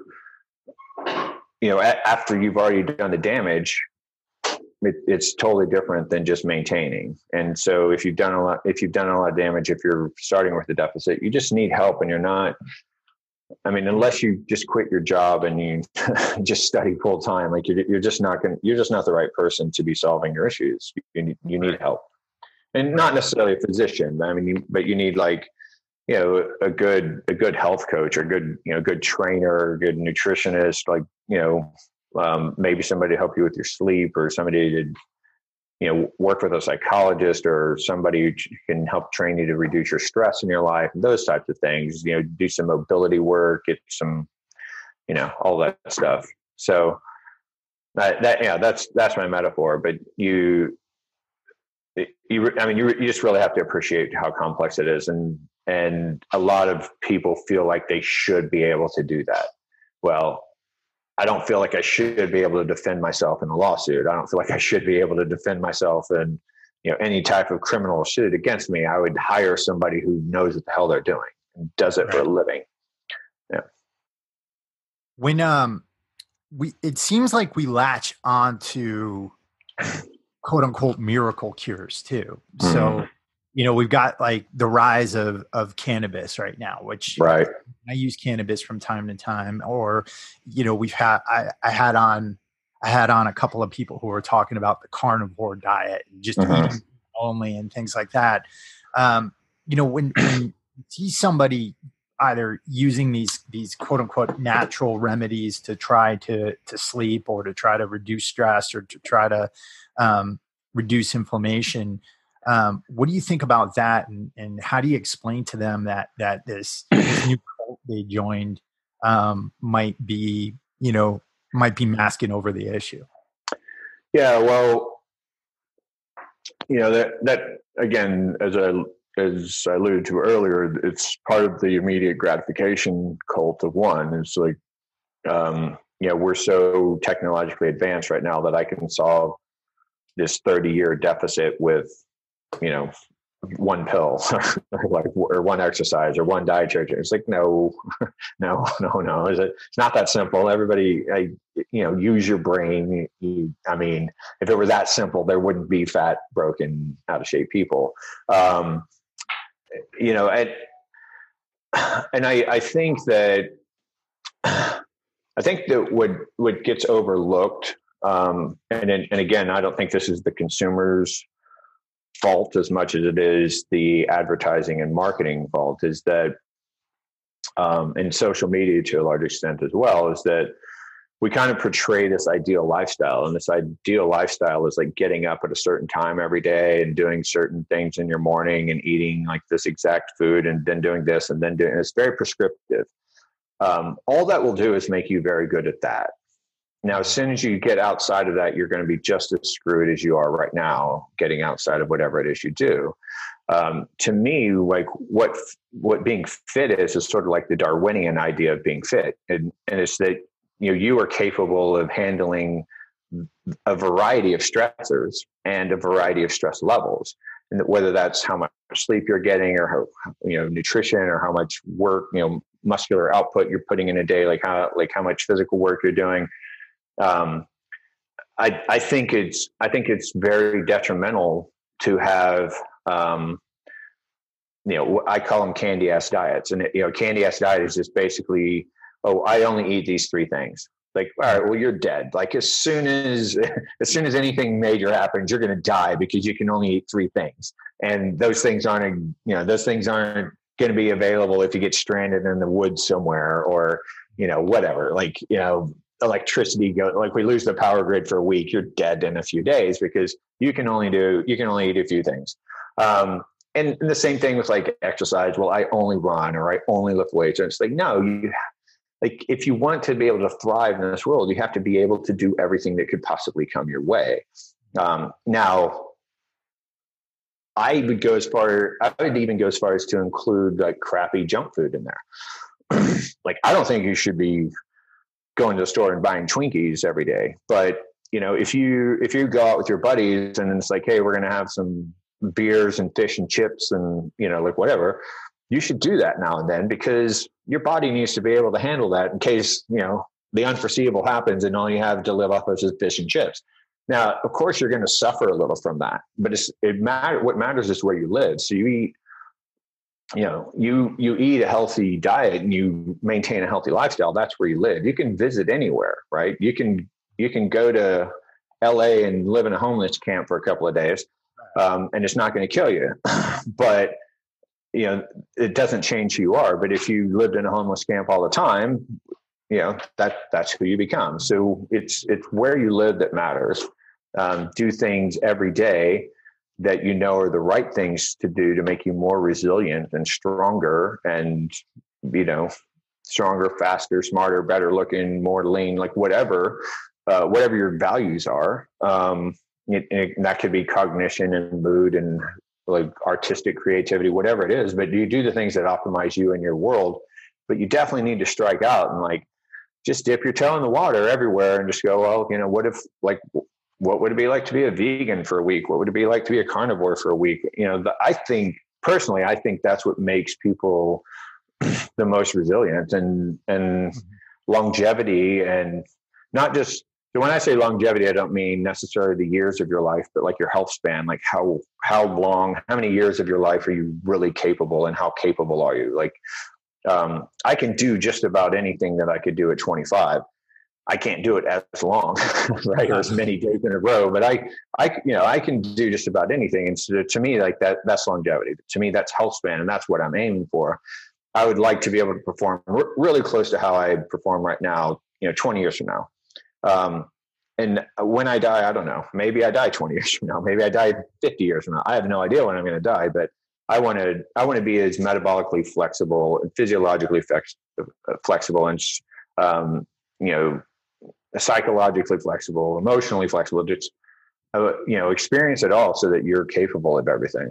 you know, a- after you've already done the damage, it, it's totally different than just maintaining. And so if you've done a lot, if you've done a lot of damage, if you're starting with a deficit, you just need help. And you're not, I mean, unless you just quit your job and you just study full time, like you're, you're just not going to, you're just not the right person to be solving your issues. You need, you need help, and not necessarily a physician. I mean, you, but you need, like, you know, a good, a good health coach, or good, you know, good trainer, or good nutritionist, like, you know, um, maybe somebody to help you with your sleep, or somebody to, you know, work with a psychologist, or somebody who can help train you to reduce your stress in your life, and those types of things. You know, do some mobility work, get some, you know, all that stuff. So that, that yeah, that's that's my metaphor. But you, you, I mean, you you just really have to appreciate how complex it is, and and a lot of people feel like they should be able to do that. Well, I don't feel like I should be able to defend myself in a lawsuit. I don't feel like I should be able to defend myself in, you know, any type of criminal suit against me. I would hire somebody who knows what the hell they're doing and does it right. for a living. Yeah. When um we it seems like we latch onto quote unquote miracle cures too. Mm-hmm. So, you know, we've got like the rise of of cannabis right now, which right. I use cannabis from time to time. Or, you know, we've had I, I had on I had on a couple of people who were talking about the carnivore diet and just mm-hmm. eating only and things like that. Um, you know, when, when you see somebody either using these these quote unquote natural remedies to try to to sleep, or to try to reduce stress, or to try to um, reduce inflammation. Um, what do you think about that, and, and how do you explain to them that that this, this new cult they joined um, might be, you know, might be masking over the issue? Yeah, well, you know, that that again, as I as I alluded to earlier, it's part of the immediate gratification cult of one. It's like, um, you know, we're so technologically advanced right now that I can solve this thirty year deficit with, you know, one pill or like, or one exercise or one diet change. It's like, no, no, no, no. Is it? It's not that simple. Everybody, I, you know, use your brain. You, I mean, if it were that simple, there wouldn't be fat, broken, out of shape people. Um, you know, and, and I, I think that, I think that what, what gets overlooked, um, and, and again, I don't think this is the consumer's fault as much as it is the advertising and marketing fault, is that, um, and social media to a large extent as well, is that we kind of portray this ideal lifestyle. And this ideal lifestyle is like getting up at a certain time every day and doing certain things in your morning and eating like this exact food and then doing this and then doing, and it's very prescriptive. Um, all that will do is make you very good at that. Now, as soon as you get outside of that, you're going to be just as screwed as you are right now, getting outside of whatever it is you do. Um, to me, like what what being fit is, is sort of like the Darwinian idea of being fit. And, and it's that, you know, you are capable of handling a variety of stressors and a variety of stress levels. And whether that's how much sleep you're getting, or how, you know, nutrition, or how much work, you know, muscular output you're putting in a day, like how, like how much physical work you're doing. Um, I, I think it's, I think it's very detrimental to have, um, you know, I call them candy ass diets. And, you know, candy ass diet is just basically, oh, I only eat these three things. Like, all right, well, you're dead. Like as soon as, as soon as anything major happens, you're going to die because you can only eat three things. And those things aren't, you know, those things aren't going to be available if you get stranded in the woods somewhere or, you know, whatever, like, you know, electricity go, like we lose the power grid for a week, you're dead in a few days because you can only do, you can only eat a few things. Um, and, and the same thing with like exercise. Well, I only run or I only lift weights. And it's like, no, you like, if you want to be able to thrive in this world, you have to be able to do everything that could possibly come your way. Um, now I would go as far, I would even go as far as to include like crappy junk food in there. Like, I don't think you should be going to the store and buying Twinkies every day. But, you know, if you, if you go out with your buddies and it's like, hey, we're going to have some beers and fish and chips and, you know, like whatever, you should do that now and then because your body needs to be able to handle that in case, you know, the unforeseeable happens and all you have to live off of is fish and chips. Now, of course, you're going to suffer a little from that, but it's, it matter. What matters is where you live. So you eat, you know, you, you eat a healthy diet and you maintain a healthy lifestyle. That's where you live. You can visit anywhere, right? You can, you can go to L A and live in a homeless camp for a couple of days. Um, and it's not going to kill you, but you know, it doesn't change who you are. But if you lived in a homeless camp all the time, you know, that that's who you become. So it's, it's where you live that matters. Um, do things every day that you know are the right things to do to make you more resilient and stronger and, you know, stronger, faster, smarter, better looking, more lean, like whatever, uh, whatever your values are. Um, it, it, that could be cognition and mood and like artistic creativity, whatever it is, but you do the things that optimize you and your world, but you definitely need to strike out and like, just dip your toe in the water everywhere and just go, well, you know, what if like, what would it be like to be a vegan for a week? What would it be like to be a carnivore for a week? You know, the, I think personally, I think that's what makes people the most resilient and, and mm-hmm. longevity and not just, so when I say longevity, I don't mean necessarily the years of your life, but like your health span, like how, how long, how many years of your life are you really capable and how capable are you? Like, um, I can do just about anything that I could do at twenty-five. I can't do it as long, right? Or as many days in a row, but I, I, you know, I can do just about anything. And so to me, like that, that's longevity. To me, that's health span. And that's what I'm aiming for. I would like to be able to perform r- really close to how I perform right now, you know, twenty years from now. Um, and when I die, I don't know, maybe I die twenty years from now, maybe I die fifty years from now. I have no idea when I'm going to die, but I want to, I want to be as metabolically flexible and physiologically flex, flexible and, um, you know, psychologically flexible, emotionally flexible, just, uh, you know, experience it all so that you're capable of everything.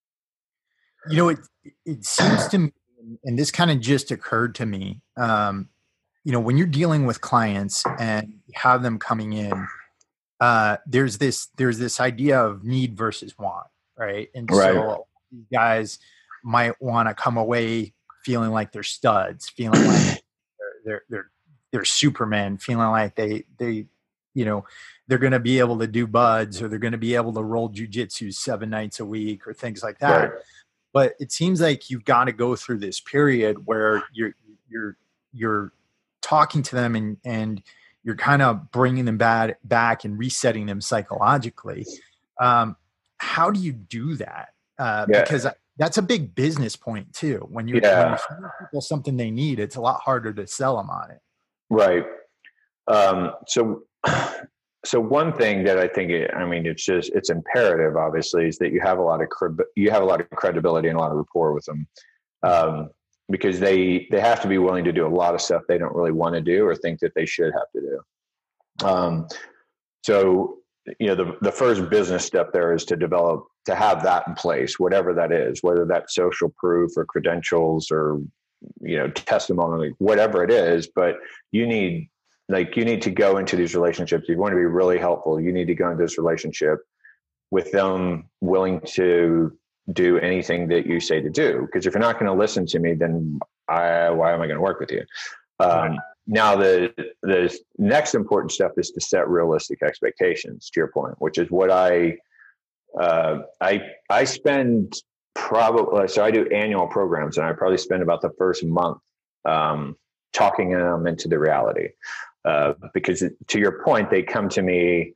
You know, it, it seems to me, and this kind of just occurred to me, um, you know, when you're dealing with clients and you have them coming in, uh, there's this, there's this idea of need versus want. Right. And right. so these guys might want to come away feeling like they're studs, feeling like they're, they're, they're, they're Superman, feeling like they, they, you know, they're going to be able to do buds or they're going to be able to roll jujitsu seven nights a week or things like that. Right. But it seems like you've got to go through this period where you're, you're, you're talking to them and, and you're kind of bringing them back, back and resetting them psychologically. Um, how do you do that? Uh, yeah. Because that's a big business point too. When you're, yeah. when you're selling people something they need, it's a lot harder to sell them on it. Right. Um, so, so one thing that I think, it, I mean, it's just, it's imperative, obviously, is that you have a lot of, you have a lot of credibility and a lot of rapport with them. Um, because they, they have to be willing to do a lot of stuff they don't really want to do or think that they should have to do. Um, so, you know, the, the first business step there is to develop, to have that in place, whatever that is, whether that's social proof or credentials or, you know, testimony, whatever it is, but you need, like, you need to go into these relationships. You want to be really helpful. You need to go into this relationship with them willing to do anything that you say to do. Because if you're not going to listen to me, then I, why am I going to work with you? Um, now, the the next important step is to set realistic expectations, to your point, which is what I uh, I I spend probably, so I do annual programs, and I probably spend about the first month um, talking them into the reality. Uh, because to your point, they come to me,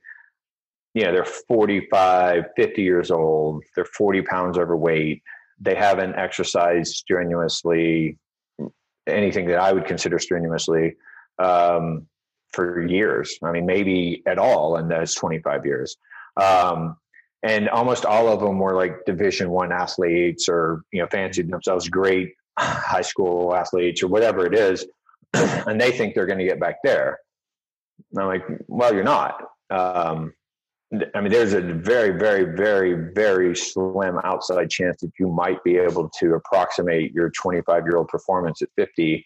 you know, they're forty-five, fifty years old. They're forty pounds overweight. They haven't exercised strenuously, anything that I would consider strenuously, um, for years. I mean, maybe at all in those twenty-five years. Um, and almost all of them were like Division One athletes, or, you know, fancied themselves great high school athletes or whatever it is. And they think they're going to get back there. And I'm like, well, you're not. Um, I mean, there's a very, very, very, very slim outside chance that you might be able to approximate your twenty-five year old performance at fifty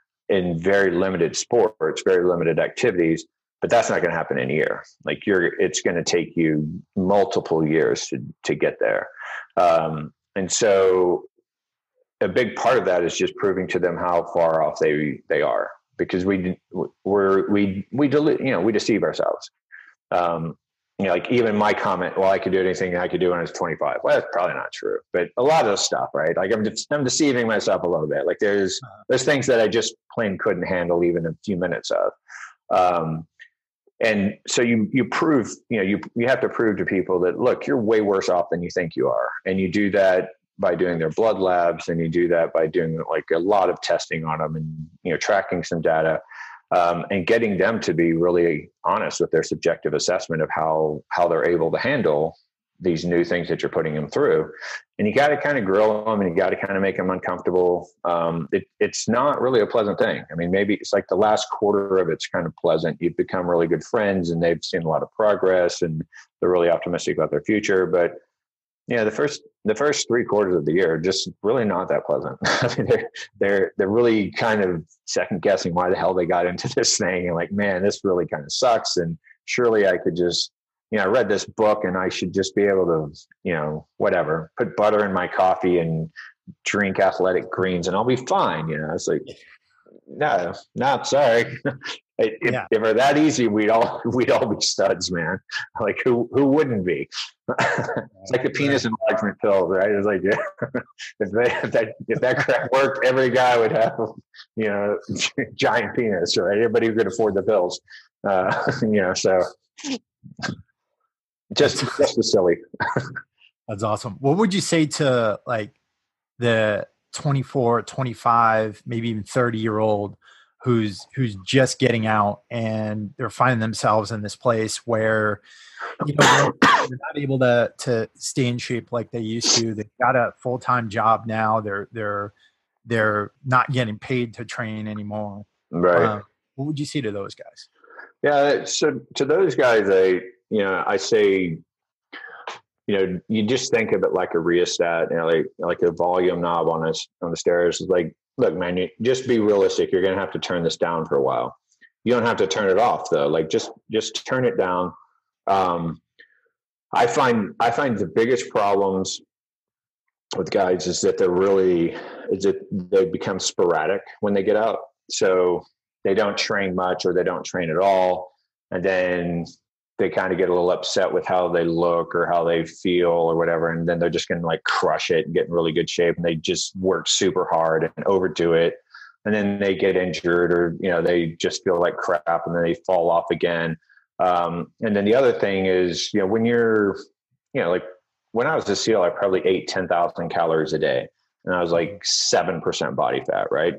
in very limited sports, very limited activities, but that's not going to happen in a year. Like you're, it's going to take you multiple years to, to get there. Um, and so a big part of that is just proving to them how far off they, they are, because we, we're, we, we, delu- you know, we deceive ourselves. Um, You know, like even my comment, well, I could do anything I could do when I was twenty-five. Well, that's probably not true, but a lot of the stuff, right? Like I'm just, I'm deceiving myself a little bit. Like there's, there's things that I just plain couldn't handle even a few minutes of. Um, and so you, you prove, you know, you, you have to prove to people that, look, you're way worse off than you think you are. And you do that by doing their blood labs, and you do that by doing like a lot of testing on them, and, you know, tracking some data. Um, and getting them to be really honest with their subjective assessment of how how they're able to handle these new things that you're putting them through. And you got to kind of grill them, and you got to kind of make them uncomfortable. Um, it, it's not really a pleasant thing. I mean, maybe it's like the last quarter of it's kind of pleasant. You've become really good friends, and they've seen a lot of progress, and they're really optimistic about their future. But yeah, the first the first three quarters of the year are just really not that pleasant. I mean, they're they're they're really kind of second guessing why the hell they got into this thing, and like, man, this really kind of sucks. And surely I could just, you know, I read this book, and I should just be able to, you know, whatever, put butter in my coffee and drink Athletic Greens, and I'll be fine. You know, it's like, no, no, sorry. If, yeah. if it were that easy, we'd all we'd all be studs, man. Like who who wouldn't be? It's like the penis enlargement pills, right? It's like, yeah, if, they, if that if that crap worked, every guy would have, you know, giant penis, right? Everybody who could afford the pills, uh, you know. So just just the silly. That's awesome. What would you say to like the twenty-four, twenty-five, maybe even thirty year old who's who's just getting out, and they're finding themselves in this place where, you know, they're, they're not able to to stay in shape like they used to. They've got a full-time job now. They're they're they're not getting paid to train anymore. Right. Um, what would you say to those guys? Yeah, so to those guys, I you know I say, you know, you just think of it like a rheostat, you know, like like a volume knob on us on the stairs. It's like, look, man, you, just be realistic. You're going to have to turn this down for a while. You don't have to turn it off though. Like just, just turn it down. Um, I find, I find the biggest problems with guys is that they're really, is that they become sporadic when they get out. So they don't train much, or they don't train at all. And then they kind of get a little upset with how they look or how they feel or whatever. And then they're just going to like crush it and get in really good shape. And they just work super hard and overdo it. And then they get injured, or, you know, they just feel like crap, and then they fall off again. Um, and then the other thing is, you know, when you're, you know, like when I was a SEAL, I probably ate ten thousand calories a day, and I was like seven percent body fat. Right.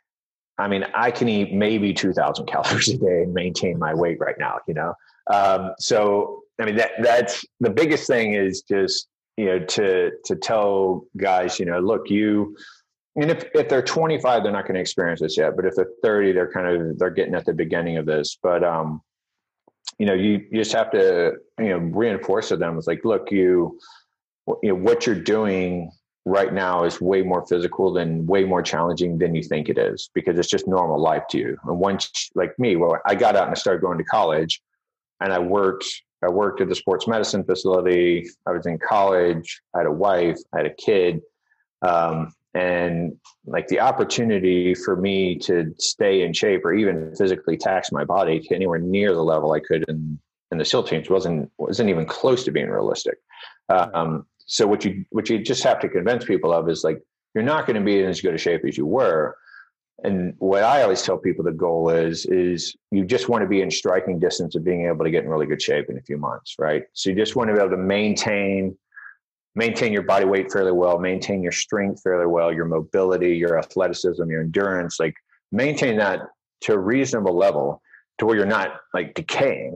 I mean, I can eat maybe two thousand calories a day and maintain my weight right now, you know? Um, so, I mean, that that's the biggest thing is just, you know, to, to tell guys, you know, look, you, and if, if they're twenty-five, they're not going to experience this yet, but if they're thirty, they're kind of, they're getting at the beginning of this, but, um, you know, you, you just have to, you know, reinforce to them. It's like, look, you, you know, what you're doing right now is way more physical than way more challenging than you think it is, because it's just normal life to you. And once, like me, well, I got out and I started going to college, and I worked, I worked at the sports medicine facility. I was in college. I had a wife, I had a kid. Um, and like the opportunity for me to stay in shape or even physically tax my body to anywhere near the level I could in, in the SEAL teams wasn't, wasn't even close to being realistic. Um, so what you, what you just have to convince people of is like, you're not going to be in as good a shape as you were. and what I always tell people the goal is, is you just want to be in striking distance of being able to get in really good shape in a few months, right? So you just want to be able to maintain, maintain your body weight fairly well, maintain your strength fairly well, your mobility, your athleticism, your endurance, like maintain that to a reasonable level to where you're not like decaying,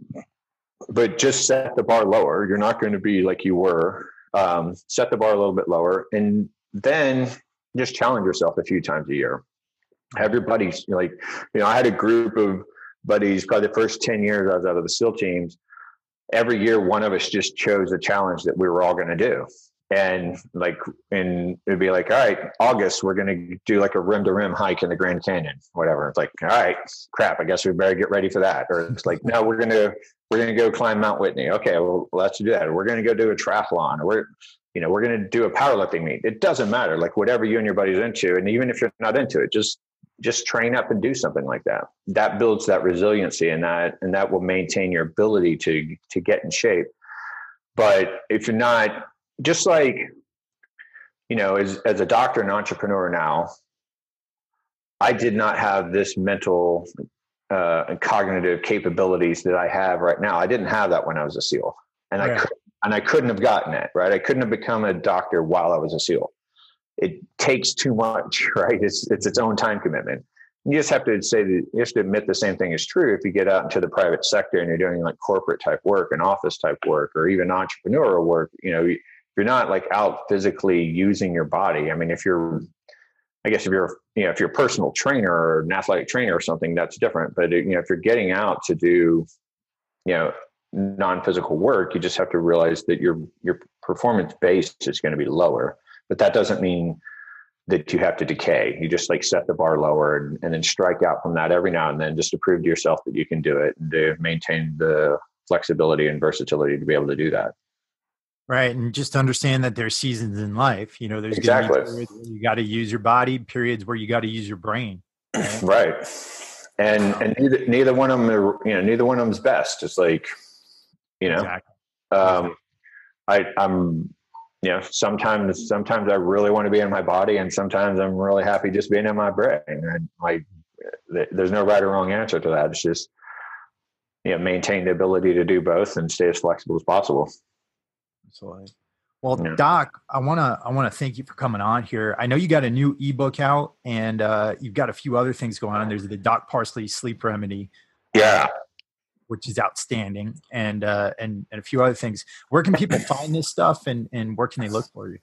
but just set the bar lower. You're not going to be like you were. Um, set the bar a little bit lower, and then just challenge yourself a few times a year. Have your buddies, like, you know, I had a group of buddies, probably the first ten years I was out of the SEAL teams. Every year, one of us just chose a challenge that we were all going to do. And like, and it'd be like, all right, August, we're going to do like a rim to rim hike in the Grand Canyon, whatever. It's like, all right, crap, I guess we better get ready for that. Or it's like, no, we're going to, we're going to go climb Mount Whitney. Okay, well, let's do that. Or we're going to go do a triathlon, or we're, you know, we're going to do a powerlifting meet. It doesn't matter, like whatever you and your buddies into. And even if you're not into it, just, just train up and do something like that. That builds that resiliency, and that, and that will maintain your ability to, to get in shape. But if you're not, just like, you know, as, as a doctor and entrepreneur now, I did not have this mental uh, and cognitive capabilities that I have right now. I didn't have that when I was a SEAL, and right. I could, and I couldn't have gotten it, right? I couldn't have become a doctor while I was a SEAL. It takes too much, right? It's, it's its own time commitment. You just have to say that you have to admit the same thing is true. If you get out into the private sector and you're doing like corporate type work and office type work, or even entrepreneurial work, you know, you're not like out physically using your body. I mean, if you're, I guess if you're, you know, if you're a personal trainer or an athletic trainer or something, that's different. But, you know, if you're getting out to do, you know, non-physical work, you just have to realize that your, your performance base is going to be lower, but that doesn't mean that you have to decay. You just like set the bar lower and, and then strike out from that every now and then, just to prove to yourself that you can do it and to maintain the flexibility and versatility to be able to do that. Right. And just understand that there's seasons in life. You know, there's exactly. gonna be periods where you got to use your body, periods where you got to use your brain. Right. right. And, um, and neither, neither one of them, are, you know, neither one of them's best. It's like, you know, exactly. um, I, I'm, you know, sometimes, sometimes I really want to be in my body, and sometimes I'm really happy just being in my brain. And like, there's no right or wrong answer to that. It's just, you know, maintain the ability to do both and stay as flexible as possible. Absolutely. Well, yeah. Doc, I want to, I want to thank you for coming on here. I know you got a new ebook out, and uh, you've got a few other things going on. There's the Doc Parsley Sleep Remedy. Yeah. Which is outstanding, and, uh, and, and a few other things. Where can people find this stuff, and, and where can they look for you?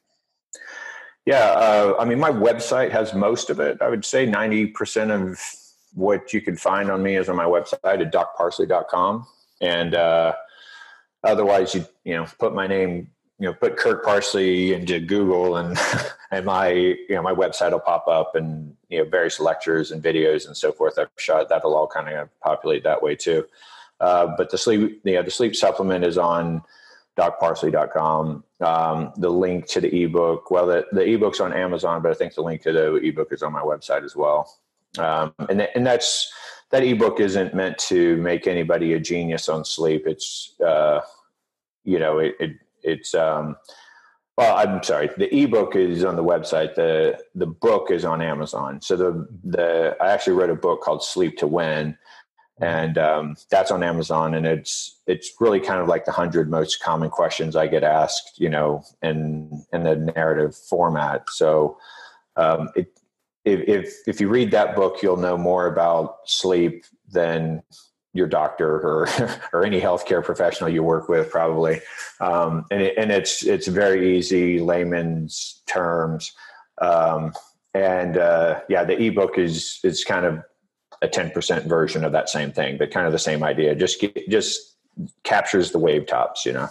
Yeah. Uh, I mean, my website has most of it. I would say ninety percent of what you can find on me is on my website at doc parsley dot com. And, uh, otherwise you, you know, put my name, you know, put Kirk Parsley into Google, and, and my, you know, my website will pop up, and, you know, various lectures and videos and so forth I've shot, that'll all kind of populate that way too. Uh, but the sleep, you know, the sleep supplement is on doc parsley dot com. Um, the link to the ebook, well, the, the ebook's on Amazon, but I think the link to the ebook is on my website as well. Um, and, th- and that's, that ebook isn't meant to make anybody a genius on sleep. It's, uh, you know, it, it it's, um, well, I'm sorry. The ebook is on the website. The, the book is on Amazon. So the, the, I actually wrote a book called Sleep to Win. And um, that's on Amazon, and it's it's really kind of like the hundred most common questions I get asked, you know, in in the narrative format. So um, it, if, if if you read that book, you'll know more about sleep than your doctor or or any healthcare professional you work with, probably. Um, and it, and it's it's very easy, layman's terms. Um, and uh, yeah, the ebook is is kind of a ten percent version of that same thing, but kind of the same idea. Just get, just captures the wave tops, you know,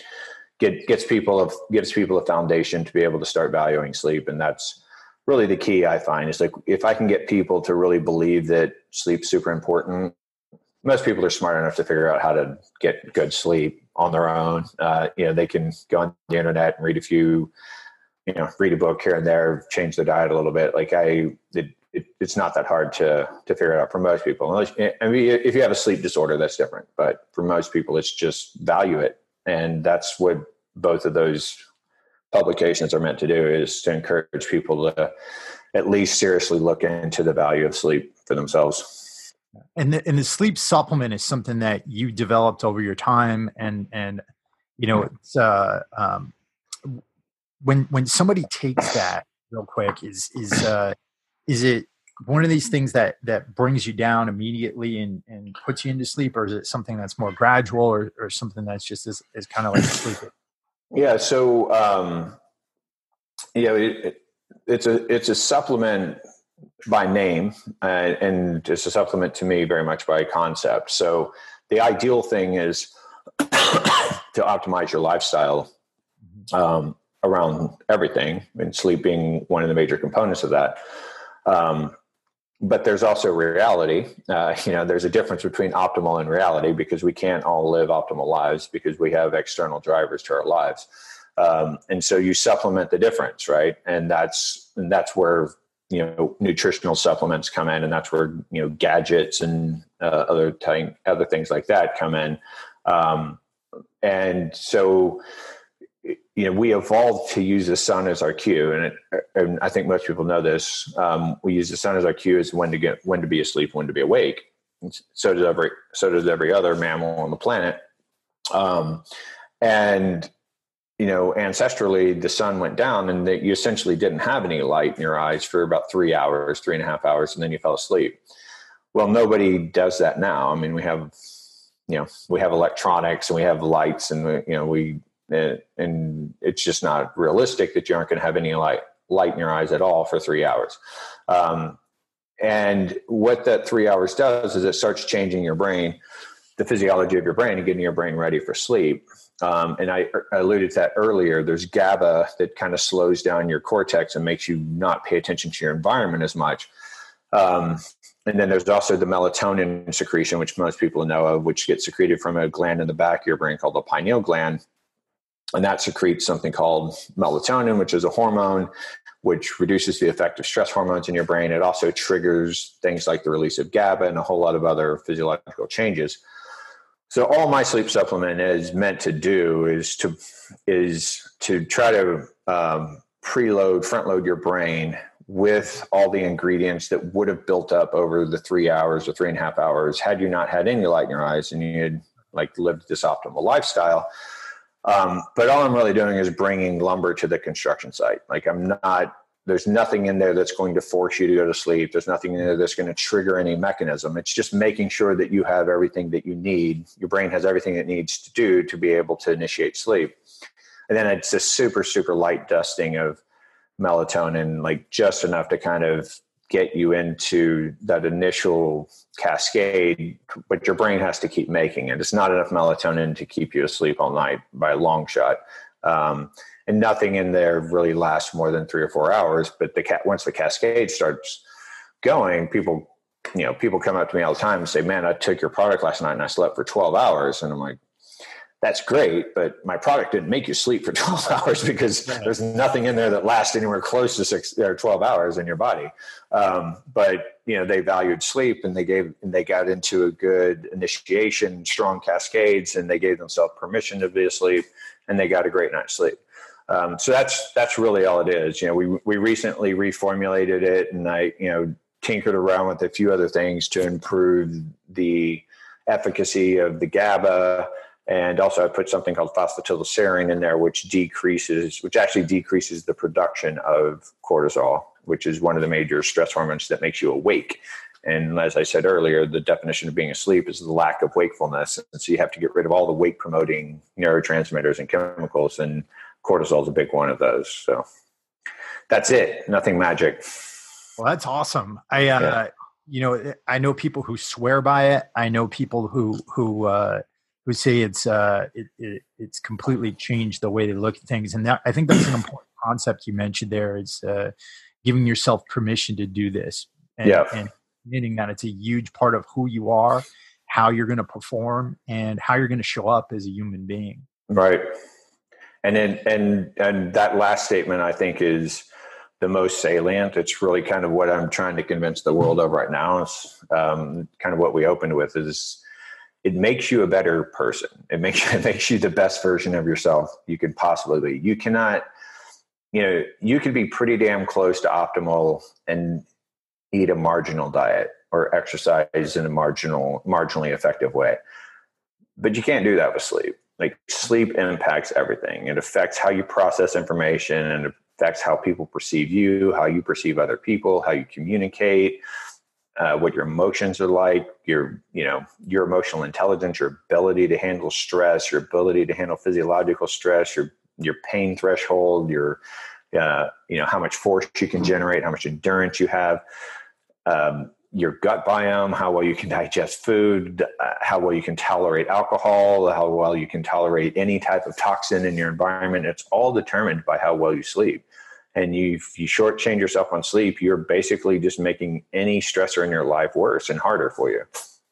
get, gets people of, gives people a foundation to be able to start valuing sleep. And that's really the key, I find. Is like, if I can get people to really believe that sleep's super important, most people are smart enough to figure out how to get good sleep on their own. Uh, you know, they can go on the internet and read a few, you know, read a book here and there, change their diet a little bit. Like I, it, It, it's not that hard to to figure it out for most people. I mean, if you have a sleep disorder, that's different. But for most people, it's just value it. And that's what both of those publications are meant to do, is to encourage people to at least seriously look into the value of sleep for themselves. And the, and the sleep supplement is something that you developed over your time. And, and, you know, it's, uh, um, when, when somebody takes that real quick, is, is, uh, is it one of these things that, that brings you down immediately and, and puts you into sleep, or is it something that's more gradual, or, or something that's just is, is kind of like sleep? Yeah. So, um, you know, it, it, it's a, it's a supplement by name, uh, and it's a supplement to me very much by concept. So the ideal thing is to optimize your lifestyle, um, around everything, and sleep being one of the major components of that. Um, but there's also reality. Uh, you know, there's a difference between optimal and reality, because we can't all live optimal lives because we have external drivers to our lives. Um, and so you supplement the difference, right? And that's, and that's where, you know, nutritional supplements come in, and that's where, you know, gadgets and uh, other type, other things like that come in. Um, and so, you know, we evolved to use the sun as our cue, and, it, and I think most people know this. Um, we use the sun as our cue as when to get, when to be asleep, when to be awake. And so does every, so does every other mammal on the planet. Um, and you know, ancestrally, the sun went down, and that you essentially didn't have any light in your eyes for about three hours, three and a half hours, and then you fell asleep. Well, nobody does that now. I mean, we have, you know, we have electronics and we have lights, and we, you know, we, and it's just not realistic that you aren't going to have any light, light in your eyes at all for three hours. Um, and what that three hours does is it starts changing your brain, the physiology of your brain, and getting your brain ready for sleep. Um, and I, I alluded to that earlier. There's GABA that kind of slows down your cortex and makes you not pay attention to your environment as much. Um, and then there's also the melatonin secretion, which most people know of, which gets secreted from a gland in the back of your brain called the pineal gland. And that secretes something called melatonin, which is a hormone which reduces the effect of stress hormones in your brain. It also triggers things like the release of GABA and a whole lot of other physiological changes. So all my sleep supplement is meant to do is to is to try to um, preload, front load your brain with all the ingredients that would have built up over the three hours or three and a half hours had you not had any light in your eyes and you had like lived this optimal lifestyle. Um, but all I'm really doing is bringing lumber to the construction site. Like I'm not, there's nothing in there that's going to force you to go to sleep. There's nothing in there that's going to trigger any mechanism. It's just making sure that you have everything that you need. Your brain has everything it needs to do to be able to initiate sleep. And then it's a super, super light dusting of melatonin, like just enough to kind of get you into that initial cascade, but your brain has to keep making it. It's not enough melatonin to keep you asleep all night by a long shot. Um, and nothing in there really lasts more than three or four hours. But the cat, once the cascade starts going, people, you know, people come up to me all the time and say, man, I took your product last night and I slept for twelve hours. And I'm like, that's great, but my product didn't make you sleep for twelve hours because there's nothing in there that lasts anywhere close to six or twelve hours in your body. Um, but you know, they valued sleep, and they gave, and they got into a good initiation, strong cascades, and they gave themselves permission to be asleep, and they got a great night's sleep. Um, so that's, that's really all it is. You know, we, we recently reformulated it, and I, you know, tinkered around with a few other things to improve the efficacy of the GABA. And also I put something called phosphatidylserine in there, which decreases, which actually decreases the production of cortisol, which is one of the major stress hormones that makes you awake. And as I said earlier, the definition of being asleep is the lack of wakefulness. And so you have to get rid of all the wake promoting neurotransmitters and chemicals, and cortisol is a big one of those. So that's it. Nothing magic. Well, that's awesome. I, uh, yeah. you know, I know people who swear by it. I know people who, who, uh, who say it's uh, it, it, it's completely changed the way they look at things. And that, I think that's an important concept you mentioned there, is uh, giving yourself permission to do this, and, yeah. and admitting that it's a huge part of who you are, how you're going to perform, and how you're going to show up as a human being. Right. And then, and, and that last statement, I think, is the most salient. It's really kind of what I'm trying to convince the world of right now. Is um, kind of what we opened with is, it makes you a better person. It makes, it makes you the best version of yourself you could possibly be. You cannot, you know, you could be pretty damn close to optimal and eat a marginal diet or exercise in a marginal, marginally effective way. But you can't do that with sleep. Like, sleep impacts everything. It affects how you process information, and it affects how people perceive you, how you perceive other people, how you communicate, uh, what your emotions are like, your, you know, your emotional intelligence, your ability to handle stress, your ability to handle physiological stress, your, your pain threshold, your, uh, you know, how much force you can generate, how much endurance you have, um, your gut biome, how well you can digest food, uh, how well you can tolerate alcohol, how well you can tolerate any type of toxin in your environment. It's all determined by how well you sleep. And you, if you shortchange yourself on sleep, you're basically just making any stressor in your life worse and harder for you.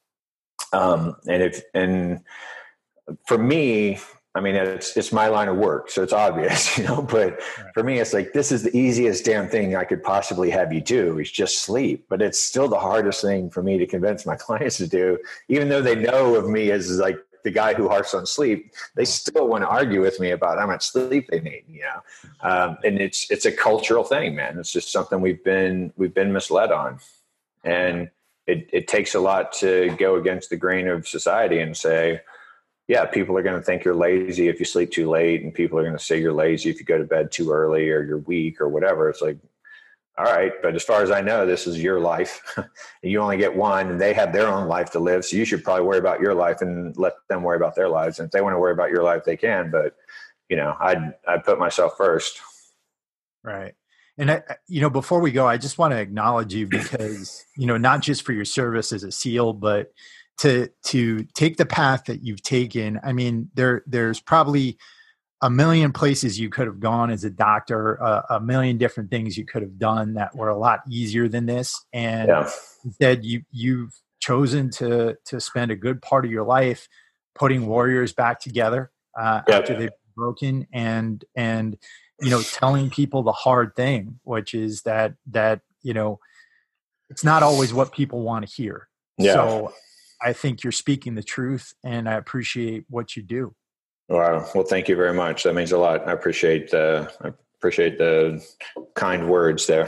Um, and if, and for me, I mean, it's, it's my line of work, so it's obvious, you know, but for me, it's like, this is the easiest damn thing I could possibly have you do is just sleep. But it's still the hardest thing for me to convince my clients to do, even though they know of me as like the guy who harps on sleep, they still want to argue with me about how much sleep they need, you know? Um, and it's, it's a cultural thing, man. It's just something we've been, we've been misled on. And it, it takes a lot to go against the grain of society and say, yeah, people are going to think you're lazy if you sleep too late, and people are going to say you're lazy if you go to bed too early or you're weak or whatever. It's like, all right, but as far as I know, this is your life. You only get one, and they have their own life to live. So you should probably worry about your life and let them worry about their lives. And if they want to worry about your life, they can. But, you know, I'd, I'd put myself first. Right. And, I, you know, before we go, I just want to acknowledge you because, you know, not just for your service as a SEAL, but to to take the path that you've taken. I mean, there there's probably a million places you could have gone as a doctor, uh, a million different things you could have done that were a lot easier than this. And yeah. Instead, you you've chosen to to spend a good part of your life putting warriors back together uh, yep. after they've broken, and and you know, telling people the hard thing, which is that that you know, it's not always what people want to hear. Yeah. So I think you're speaking the truth, and I appreciate what you do. Wow. Well, thank you very much. That means a lot. I appreciate the, I appreciate the kind words there.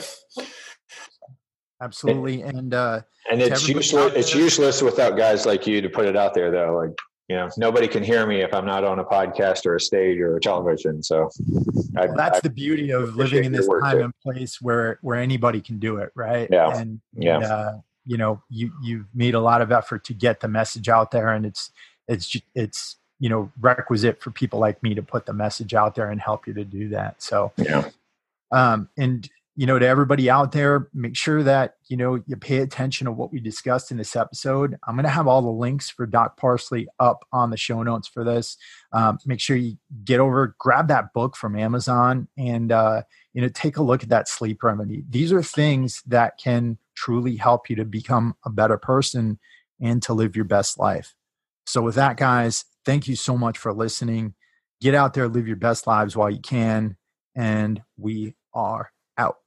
Absolutely. And, and, uh, and it's useless. It's useless without guys like you to put it out there, though. Like, you know, nobody can hear me if I'm not on a podcast or a stage or a television. So I, well, that's I, the beauty of living in this time too. and place where, where anybody can do it. Right. Yeah. And, yeah. And, uh, you know, you, you've made a lot of effort to get the message out there, and it's, it's, it's, you know, requisite for people like me to put the message out there and help you to do that. So, yeah. Um, and, you know, to everybody out there, make sure that, you know, you pay attention to what we discussed in this episode. I'm going to have all the links for Doc Parsley up on the show notes for this. Um, make sure you get over, grab that book from Amazon, and, uh, you know, take a look at that sleep remedy. These are things that can truly help you to become a better person and to live your best life. So with that, guys, thank you so much for listening. Get out there, live your best lives while you can. And we are out.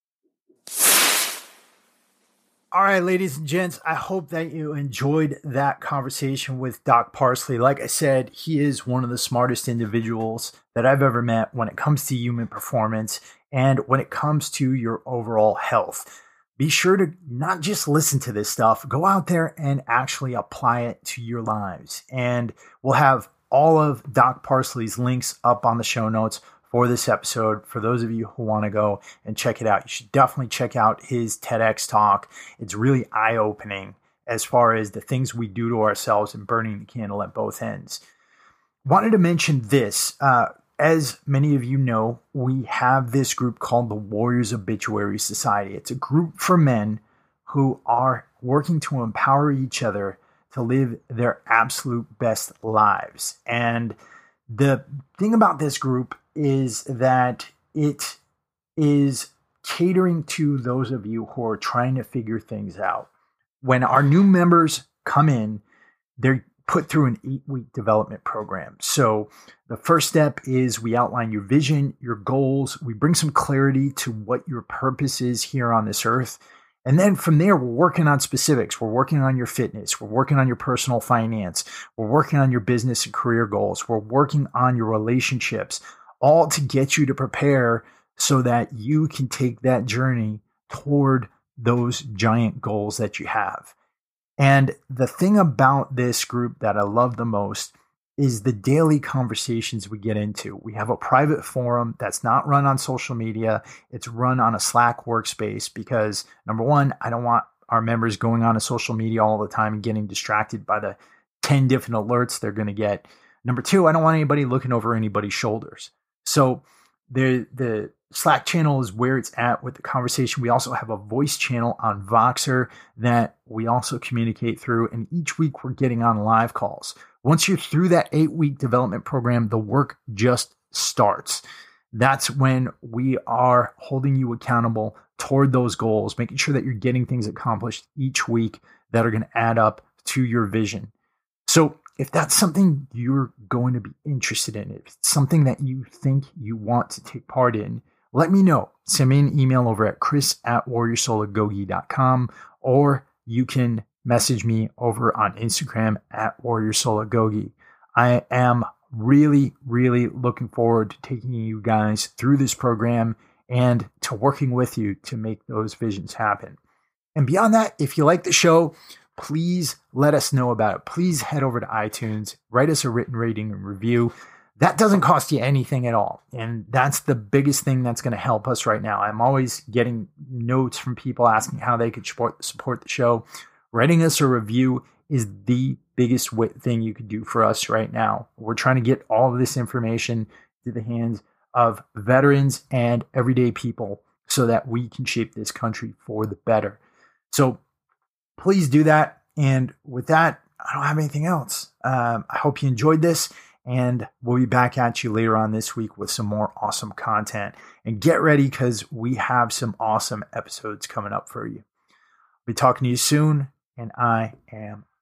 All right, ladies and gents, I hope that you enjoyed that conversation with Doc Parsley. Like I said, he is one of the smartest individuals that I've ever met when it comes to human performance and when it comes to your overall health. Be sure to not just listen to this stuff, go out there and actually apply it to your lives. And we'll have all of Doc Parsley's links up on the show notes for this episode. For those of you who want to go and check it out, you should definitely check out his TEDx talk. It's really eye-opening as far as the things we do to ourselves and burning the candle at both ends. Wanted to mention this. Uh, As many of you know, we have this group called the Warriors Obituary Society. It's a group for men who are working to empower each other to live their absolute best lives. And the thing about this group is that it is catering to those of you who are trying to figure things out. When our new members come in, they're put through an eight-week development program. So the first step is we outline your vision, your goals. We bring some clarity to what your purpose is here on this earth. And then from there, we're working on specifics. We're working on your fitness. We're working on your personal finance. We're working on your business and career goals. We're working on your relationships, all to get you to prepare so that you can take that journey toward those giant goals that you have. And the thing about this group that I love the most is the daily conversations we get into. We have a private forum that's not run on social media. It's run on a Slack workspace because, number one, I don't want our members going on to social media all the time and getting distracted by the ten different alerts they're going to get. Number two, I don't want anybody looking over anybody's shoulders. So the the Slack channel is where it's at with the conversation. We also have a voice channel on Voxer that we also communicate through. And each week we're getting on live calls. Once you're through that eight-week development program, the work just starts. That's when we are holding you accountable toward those goals, making sure that you're getting things accomplished each week that are going to add up to your vision. So if that's something you're going to be interested in, if it's something that you think you want to take part in, let me know. Send me an email over at chris at warrior soul agoge dot com, or you can message me over on Instagram at warrior soul agoge. I am really, really looking forward to taking you guys through this program and to working with you to make those visions happen. And beyond that, if you like the show, please let us know about it. Please head over to iTunes, write us a written rating and review. That doesn't cost you anything at all. And that's the biggest thing that's going to help us right now. I'm always getting notes from people asking how they could support, support the show. Writing us a review is the biggest thing you could do for us right now. We're trying to get all of this information to the hands of veterans and everyday people so that we can shape this country for the better. So please do that. And with that, I don't have anything else. Um, I hope you enjoyed this, and we'll be back at you later on this week with some more awesome content. And get ready because we have some awesome episodes coming up for you. I'll be talking to you soon, and I am